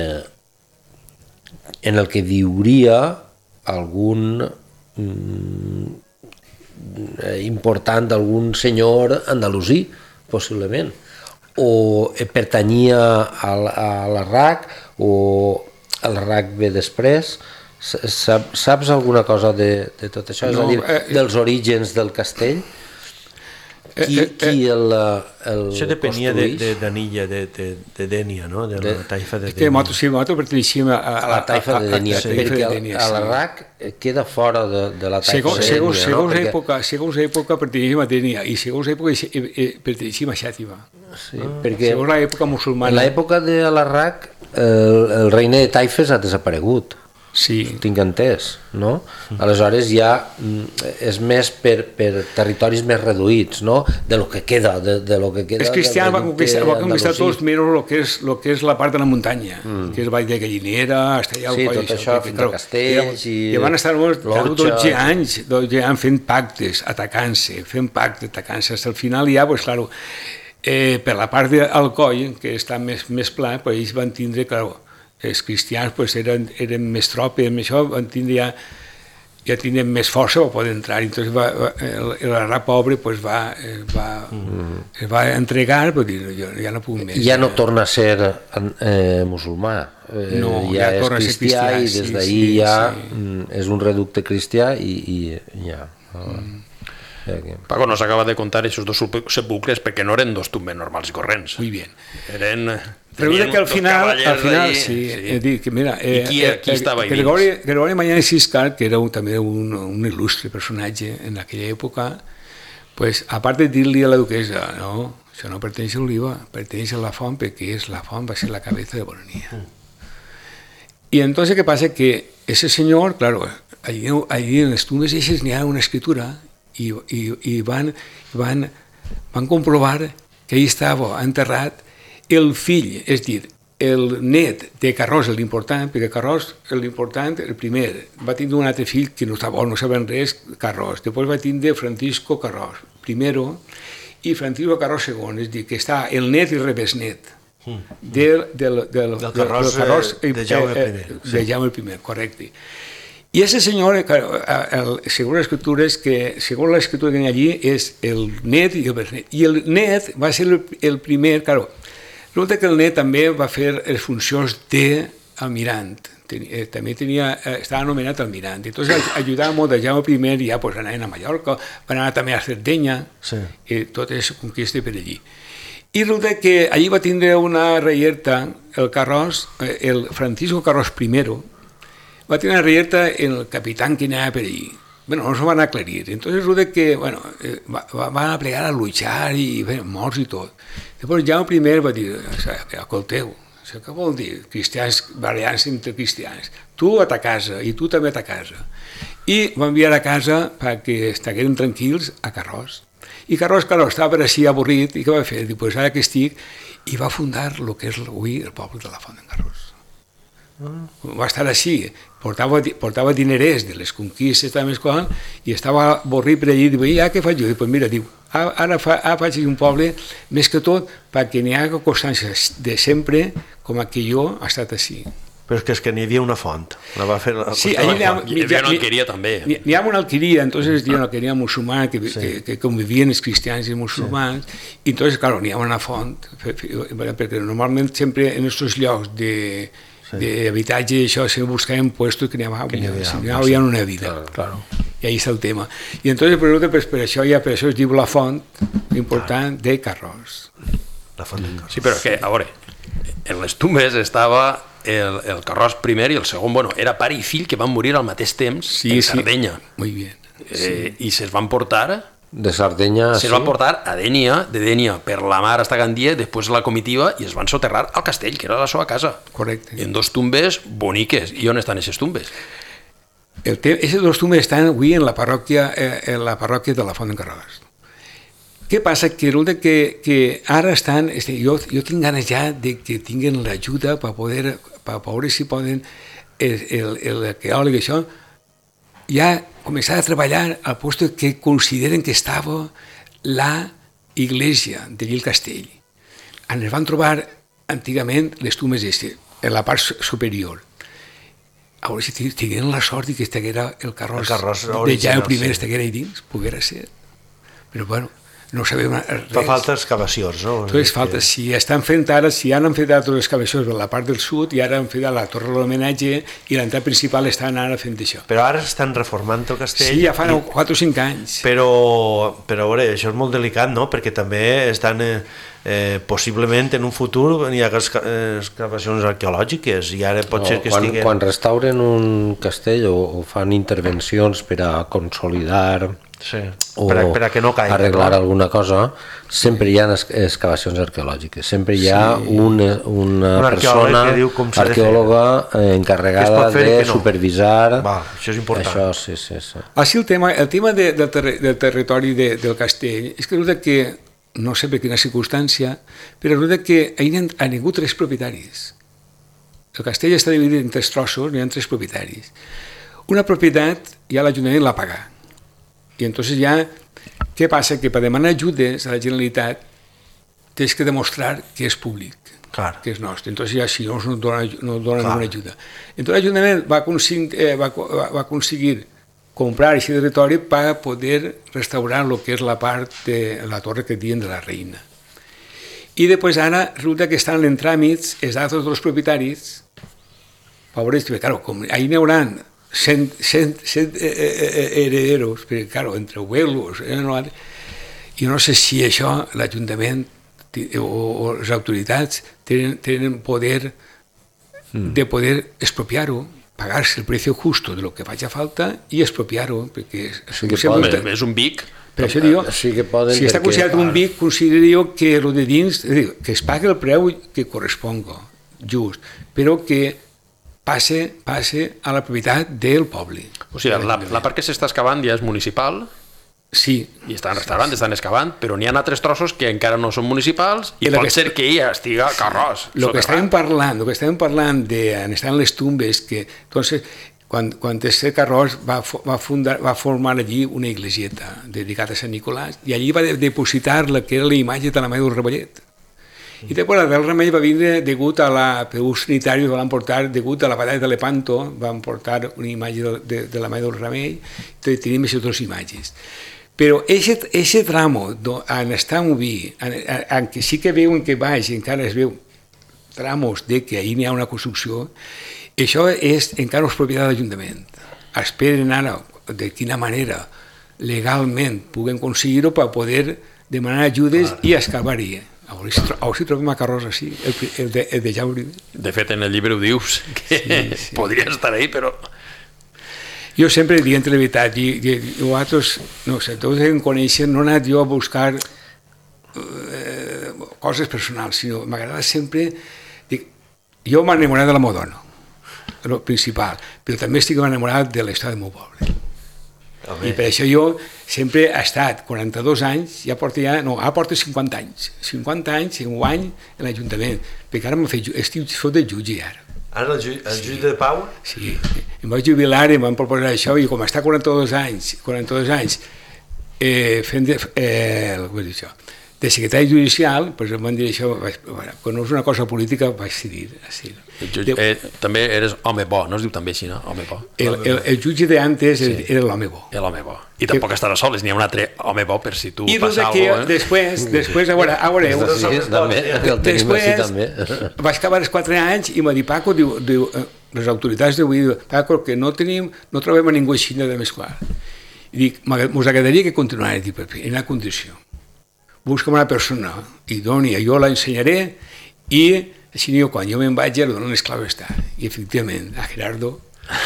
en el que viuria algun mm, important d'algun senyor andalusí, possiblement, o pertanyia a l'Arrac, o l'Arrac ve després. Saps alguna cosa de, de tot això? No, és a dir, eh, dels orígens del castell? Qui, eh, eh, qui el, el això depenia d'Anilla, de, de, de, de Dénia, no? De la de, taifa de Dénia. Que nosaltres sí, perteneixíem a, a, a la taifa de Dénia, sí, perquè a l'Arrac queda fora de, de la taifa segons, de Dénia. Segons, segons, no? Perquè... època, segons època perteneixíem a Dénia i segons època perteneixíem a Xàtiva. Sí, ah, perquè segons l'època musulmana. En l'època de l'Arrac el, el regne de taifes ha desaparegut. Sí. tinc entès, no? Aleshores ja és més per, per territoris més reduïts, no? De lo que queda, de, de lo que queda... Els cristians van conquistar, va conquistar tots menys el que, és, lo que és la part de la muntanya, mm. que és Vall de Gallinera, hasta allà... Sí, tot això, fins a Castells i... I van estar molts, dotze anys, dotze anys fent pactes, atacant-se, fent pactes, atacant-se, fins al final ja, pues, claro, eh, per la part d'Alcoi, que està més, més pla, pues, ells van tindre, claro, els cristians pues, eren, eren més tropes, amb això van tindre ja, ja tindrem més força per poder entrar. Entonces va, va, el, el arà pobre pues, va, va, mm. es va entregar, però dir, jo ja no puc més. Ja no torna a ser eh, musulmà, eh, no, ja, ja és cristià, cristià i des sí, d'ahir sí, ja sí. és un reducte cristià i, i ja... Mm. Paco nos acaba de contar esos dos sepulcres perquè no eren dos tumbes normals i corrents. Muy bien. Eren... Però que al final, al final ahí, sí, sí. Eh, dic, mira, eh, I qui, qui eh, estava ahí Gregori, Gregori Mañanes Siscar, que era un, també un, un il·lustre personatge en aquella època, pues, a part de dir-li a la duquesa, no, això no perteneix a Oliva, perteneix a la font, perquè és la font, va ser la cabeza de Bonania. Mm. Y entonces, ¿qué pasa? Que ese señor, claro, allí, allí en les tumbes eixes n'hi ha una escritura i, i, i van, van, van comprovar que ahí estava enterrat el fill, és dir, el net de Carròs, l'important, perquè Carròs, l'important, el primer, va tindre un altre fill que no estava bo, no sabien res, Carròs. Després va tindre Francisco Carròs, primero, i Francisco Carròs segon, és dir, que està el net i el rebesnet del, del, del, del Carròs, del Carròs eh, de Jaume eh, I. De Jaume I, correcte. I ese senyor, el, segons les escritures, que segons l'escriptura que hi ha allí, és el net i el besnet. I el net va ser el, el primer, claro, resulta que el net també va fer les funcions d'almirant, eh, també tenia, eh, estava anomenat almirant, entonces ajudava molt a Jaume I, ja pues, anaven a Mallorca, van anar també a Cerdanya, sí. I totes les conquistes per allí. I resulta que allí va tindre una reyerta, el Carròs, el Francisco Carròs I, va tenir una reyerta en el capitán que anava per allí. Bueno, no se van a aclarir. Entonces resulta que, bueno, eh, va, van a plegar a luchar i bé, morts i tot. Després Jaume I va dir, escolteu, això què vol dir? Cristians barallant-se entre cristians. Tu a ta casa i tu també a ta casa. I va enviar a casa perquè estigueren tranquils a Carròs. I Carròs, Carròs, estava per així avorrit i què va fer? Diu, pues ara que estic, i va fundar el que és avui el poble de la Font d'en Carròs. Va estar així, portava, portava dinerers de les conquistes també, i estava avorrit per allí, i diu, ja què faig jo? Diu, pues mira, diu, ara, fa, ara faig un poble més que tot perquè n'hi ha constància de sempre com que jo he estat així. Però és que, és que n'hi havia una font. La va fer la sí, allí hi havia una alqueria també. N'hi havia una alqueria, entonces hi havia una alqueria musulmana que, sí. que, que convivien els cristians i els musulmans, sí. I entonces, claro, n'hi havia una font, perquè normalment sempre en aquests llocs de, sí. d'habitatge i això se buscaven puestos que n'hi havia, que n'hi havia, si n'hi havia una vida. Claro, claro. I ahí està el tema. I entonces, per, pues, per això ja per això es diu la font important de Carròs. La font de Carròs. Sí, però que, a veure, en les tumbes estava el, el Carròs primer i el segon, bueno, era pare i fill que van morir al mateix temps sí, en Sardenya. Sí. Muy bien. Eh, sí. I se'ls van portar... De Sardenya, se'ls sí. van portar a Dénia, de Dénia per la mar hasta Gandia, després la comitiva, i es van soterrar al castell, que era la seva casa. Correcte. En dos tumbes boniques. I on estan aquestes tumbes? Aquestes dos tumbes estan avui en la parròquia, eh, en la parròquia de la Font d'en Carròs. Què passa? Que resulta que, que ara estan... Jo, jo tinc ganes ja de que tinguin l'ajuda per poder, per veure si poden el, el arqueòleg, això, ja començar a treballar al lloc que consideren que estava la iglesia de Lil Castell. Ens van trobar antigament les tumbes d'aquestes, en la part superior. A veure si tingueren la sort que estiguera el Carròs, el Carròs de Jaume I estiguera allà dins, poguera ser. Però bueno, no sabem res. Fa falta excavacions, no? Pues falta, si estan fent ara, si han fet altres excavacions per la part del sud i ara han fet la torre de l'homenatge i l'entrada principal estan ara fent això. Però ara estan reformant el castell. Sí, ja fa i... quatre o cinc anys. Però, però a veure, això és molt delicat, no? Perquè també estan... Eh, eh, possiblement en un futur hi ha excavacions arqueològiques i ara pot no, ser que quan, estiguen... Quan restauren un castell o, o fan intervencions per a consolidar Sí, o per a, per a que no caigui, arreglar no? alguna cosa, sempre hi ha excavacions arqueològiques, sempre hi ha Sí. una, una Un arqueòleg persona que diu com s'ha de fer. arqueòloga eh, Que es encarregada pot fer i de que no. supervisar. Va, això és important. Això, sí, sí, sí. Així el tema, el tema de, del, terri, del territori de, del castell és que resulta que, no sé per quina circumstància, però resulta que hi ha, ha hagut tres propietaris. El castell està dividit en tres trossos, hi ha tres propietaris. Una propietat ja l'Ajuntament la paga. I entonces ja, què passa? Que per demanar ajudes a la Generalitat tens que demostrar que és públic, Clar. que és nostre. Entonces ja si no, no dona, no dona ninguna ajuda. Entonces l'Ajuntament va, aconseguir, eh, va, va aconseguir comprar aquest territori per poder restaurar el que és la part de la torre que diuen de la reina. I després ara resulta que estan en tràmits els altres dos propietaris, pobres, perquè claro, com ahí n'hi haurà cent, cent, cent eh, eh, herederos, perquè claro, entre abuelos, eh, no, i no sé si això l'Ajuntament o, o les autoritats tenen, tenen poder mm. de poder expropiar-ho, pagar-se el precio justo de lo que faci falta i expropiar-ho, perquè Sí que sembla- poden. És un Vic. per això diu, Sí que poden, si està perquè- considerat un Vic, considero que el de dins, és a dir, que es pagui el preu que corresponga, just, però que passe, passe a la propietat del poble. O sigui, la, la part que s'està excavant ja és municipal Sí, i estan restaurant, estan excavant, però n'hi ha altres trossos que encara no són municipals i I la pot que- ser que ella estiga a Carròs. lo que estàvem parlant, lo que estàvem parlant de en estar en les tumbes, que entonces quan, quan este Carròs va, fo- va, fundar, va formar allí una iglesieta dedicada a Sant Nicolàs i allí va de- depositar la que era la imatge de la Mare del Rebollet. I després el Remei va vindre degut a la, per ús sanitari, van portar, degut a la batalla de Lepanto, van portar una imatge de, de, de la Mare del Remei, i tenim aquestes dues imatges. Però aquest tramo do, en estar en vi, en, en, en què sí que veuen que baix, encara es veu tramos de que ahir n'hi ha una construcció, això és encara és propietat de l'Ajuntament. Esperen ara de quina manera legalment puguem aconseguir-ho per poder demanar ajudes i excavar-hi. A veure si, a veure si trobem a Carròs així, el, el, de, el de Jauri. De fet, en el llibre ho dius, que Sí, sí. podria estar ahí, però... Jo sempre dient la veritat, i, i, i vosaltres, no sé, tots em coneixen, no he anat jo a buscar eh, coses personals, sinó m'agrada sempre... Dic, jo m'he enamorat de la meva dona, el principal, però també estic enamorat de l'estat del meu poble. I per això jo sempre he estat quaranta-dos anys, ja porto ja, no, ara porto cinquanta anys, cinquanta anys en guany en l'Ajuntament, perquè ara fet, estic sota de jutge ara. Ara el, ju el jutge de pau? Sí, em vaig jubilar i em van proposar això i com està quaranta-dos anys, quaranta-dos anys eh, fent de, eh, com es diu això, de secretari judicial, doncs em van dir això, vaig, bueno, quan no és una cosa política vaig decidir. Així. Jutge, eh, també eres home bo, no es diu també així, no? Home bo. El, el, el jutge d'antes sí. era l'home bo. L'home bo. I tampoc estarà soles, n'hi ha un altre home bo per si tu I passa que alguna cosa. Eh? després, després, a veure, a veure, Sí, també, el tenim així després també. vaig acabar els quatre anys i m'ha dit, Paco, diu, diu, eh, les autoritats diu, diu, Paco, que no tenim, no trobem a ningú així de més clar. I dic, mos agradaria que continuara, dic, en una condició. Busca'm una persona idònia, jo la ensenyaré i així jo, quan jo me'n vaig, ja li dono l'esclau està. I efectivament, a Gerardo,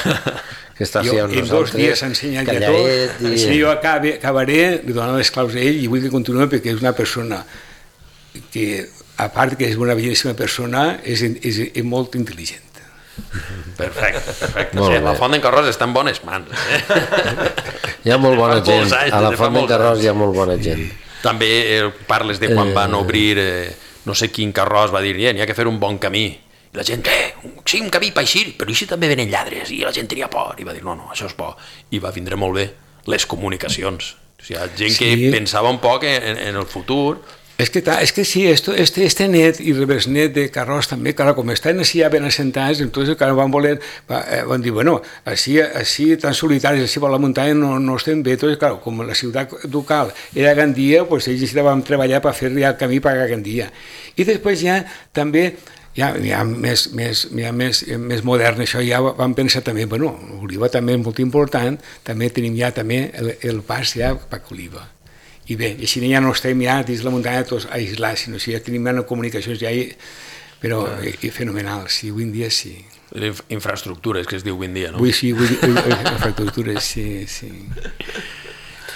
Que està jo així amb en dos nosaltres, dies s'ha ensenyat ja calladet tot, i- si jo acabe, acabaré, li dono les claus a ell i vull que continuï perquè és una persona que, a part que és una bellíssima persona, és, és, és molt intel·ligent. Perfecte, perfecte. Molt Sí, la bé. Font d'en Carròs està en bones mans. Eh? Hi ha molt bona Fa molts gent, anys, a la des de fa Font d'en molts Carròs anys. hi ha molt bona gent. També eh, parles de quan Eh. van obrir eh, no sé quin carròs, va dir, eh, n'hi ha que fer un bon camí. I la gent, eh, sí, un camí per així, però així també venen lladres. I la gent tenia por. I va dir, no, no, això és bo. I va vindre molt bé les comunicacions. O sigui, hi ha gent Sí. que pensava un poc en, en el futur. És que, ta, és que sí, esto, este, este net i reversnet de Carròs també, claro, com estan així ja ben assentats, entonces claro, van voler, va, eh, van dir, bueno, així, així tan solitaris, així per la muntanya no, no estem bé, entonces, claro, com la ciutat ducal era a Gandia, pues ells necessitaven treballar per fer ja el camí per a Gandia. I després ja també ja, ja més, més, ja més, més modern això, ja vam pensar també, bueno, Oliva també és molt important, també tenim ja també el, el pas ja per Oliva. I bé, i així ja no estem ja dins la muntanya tots aislats, sinó que ja tenim ja comunicacions ja, i, però i, i fenomenal, sí, avui en dia sí. Inf- Infraestructures, que es diu avui en dia, no? Avui sí, avui, avui, infraestructures, sí, sí.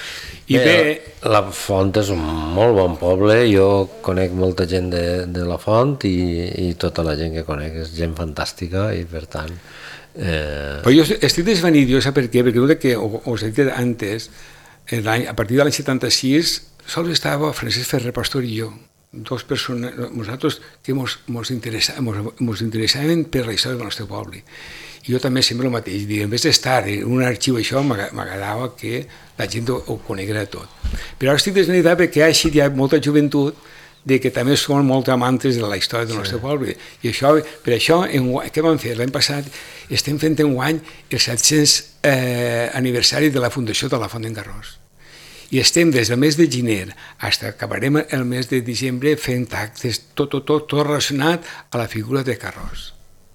I bé, bé, la Font és un molt bon poble, jo conec molta gent de, de la Font i, i tota la gent que conec és gent fantàstica i per tant... Eh... Però jo estic desvenit, jo sé per què, perquè tot que us he dit antes, a partir de l'any setanta-sis sols estava Francesc Ferrer Pastor i jo, dos persones, nosaltres que mos, mos, interessa, mos, mos interessaven per la història del nostre poble. I jo també sempre el mateix, dir, en vez d'estar en un arxiu això, m'agradava que la gent ho, ho coneguera tot. Però ara estic desvenit perquè ha així hi ha molta joventut de que també són molt amantes de la història del sí. nostre poble. I això, per això, en, què vam fer? L'any passat estem fent enguany el set-cents eh, aniversari de la Fundació de la Font d'en Carròs. I estem des del mes de gener fins que acabarem el mes de desembre fent actes, tot, tot, tot, tot relacionat a la figura de Carròs.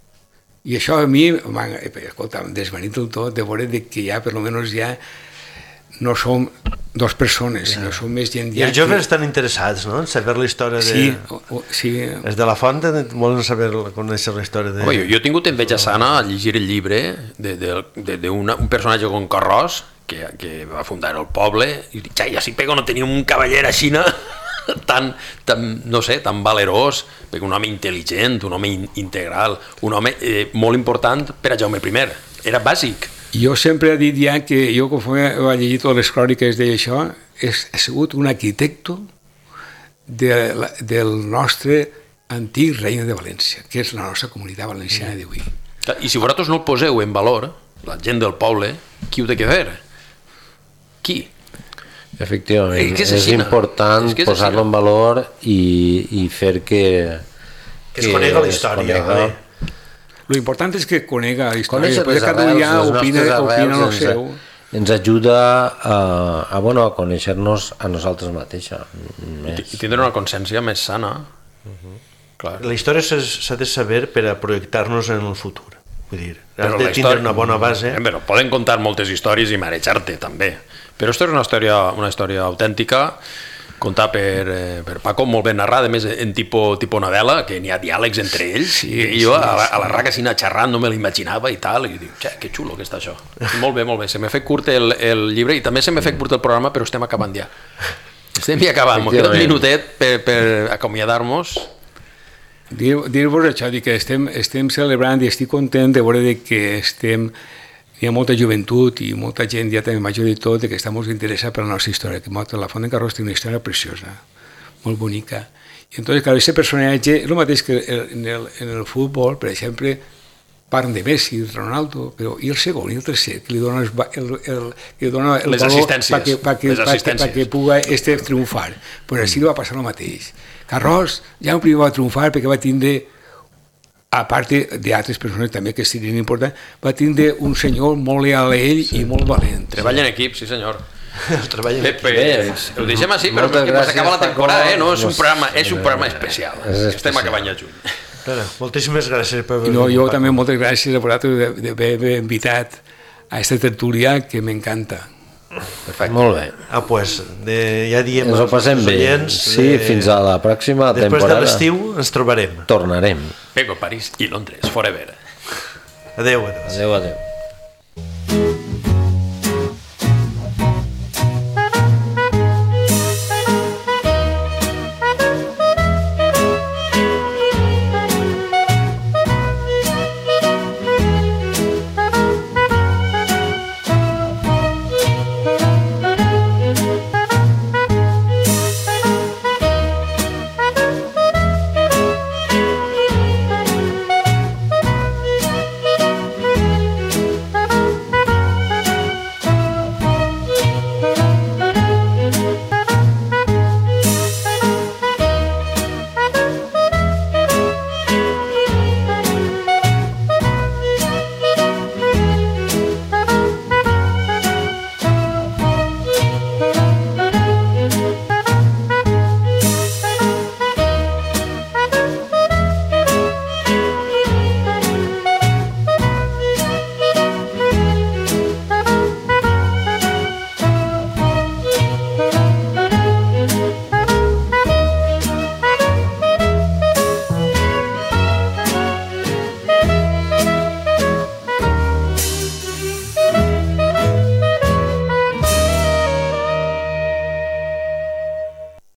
I això a mi, escolta, em desvanit del tot de veure que ja, per almenys ja, no som dues persones, sinó som més gent... I els joves estan interessats, no?, en saber la història de... Sí, o, sí. Els de la Font volen saber, conèixer la història de... Home, jo, jo he tingut enveja sana a llegir el llibre d'un personatge com Carròs, que, que va fundar el poble, i dic, ja, ja si pego no tenim un cavaller així, tan, tan, no sé, tan valerós, perquè un home intel·ligent, un home in integral, un home eh, molt important per a Jaume primer, era bàsic. Jo sempre he dit ja que jo, conforme he llegit totes les cròniques d'això, he, he sigut un arquitecte de la, del nostre antic regne de València, que és la nostra comunitat valenciana d'avui. I si vosaltres no el poseu en valor, la gent del poble, qui ho té que fer? Qui? Efectivament, és, és important posar-lo en valor i, i fer que, que es conega la història. Lo important és que conega la història, després cada dia opina, opina el seu. Ens ajuda a, a, bueno, a conèixer-nos a nosaltres mateixos. I tindre una consciència més sana. Uh-huh. Clar. La història s'ha de saber per a projectar-nos en el futur. Vull dir, has de tindre una bona base. Eh, però poden contar moltes històries i marejar-te també. Però aquesta és una història, una història autèntica, contada per, eh, per Paco, molt ben narrada, a més en tipus tipo novel·la, que n'hi ha diàlegs entre ells, sí, i jo sí, a, la, a la raca si anar xerrant no me l'imaginava i tal, i dic, xe, que xulo que està això. Molt bé, molt bé, se m'ha fet curt el, el llibre i també se m'ha fet curt el programa, però estem acabant ja. Estem ja acabant, m'ho queda un minutet per, per acomiadar-nos. Dir-vos això, dir que estem, estem celebrant i estic content de veure que estem... Hi ha molta joventut i molta gent ja també major de tot que està molt interessada per la nostra història, que la Font d'en Carròs té una història preciosa, molt bonica. I entonces, clar, aquest personatge és el mateix que en el, en el futbol, per exemple, parlen de Messi, de Ronaldo, però i el segon, i el tercer, que li dona el, el, el, que li dona el les valor assistències, per que, pa que, pa que pugui este triomfar. Pues així li va passar el mateix. Carròs ja un primer va triomfar perquè va tindre, a part d'altres persones també que serien importants, va tindre un senyor molt leal a ell sí. i molt valent. Treballa en equip, sí senyor. Treballa en equip. Bé, ho deixem així, però perquè s'acaba la temporada, eh? No, és un programa, és un programa especial. Estem acabant ja juny. Claro, moltíssimes gràcies per venir. No, jo també moltes gràcies a vosaltres d'haver invitat a aquesta tertúlia que m'encanta. Perfecte. Molt bé. Ah, pues, de, ja diem ens ho passem bé. Oients, sí, de... fins a la pròxima Després temporada. Després de l'estiu ens trobarem. Tornarem. Pego, París i Londres, forever. Adéu, adéu. Adéu, adéu.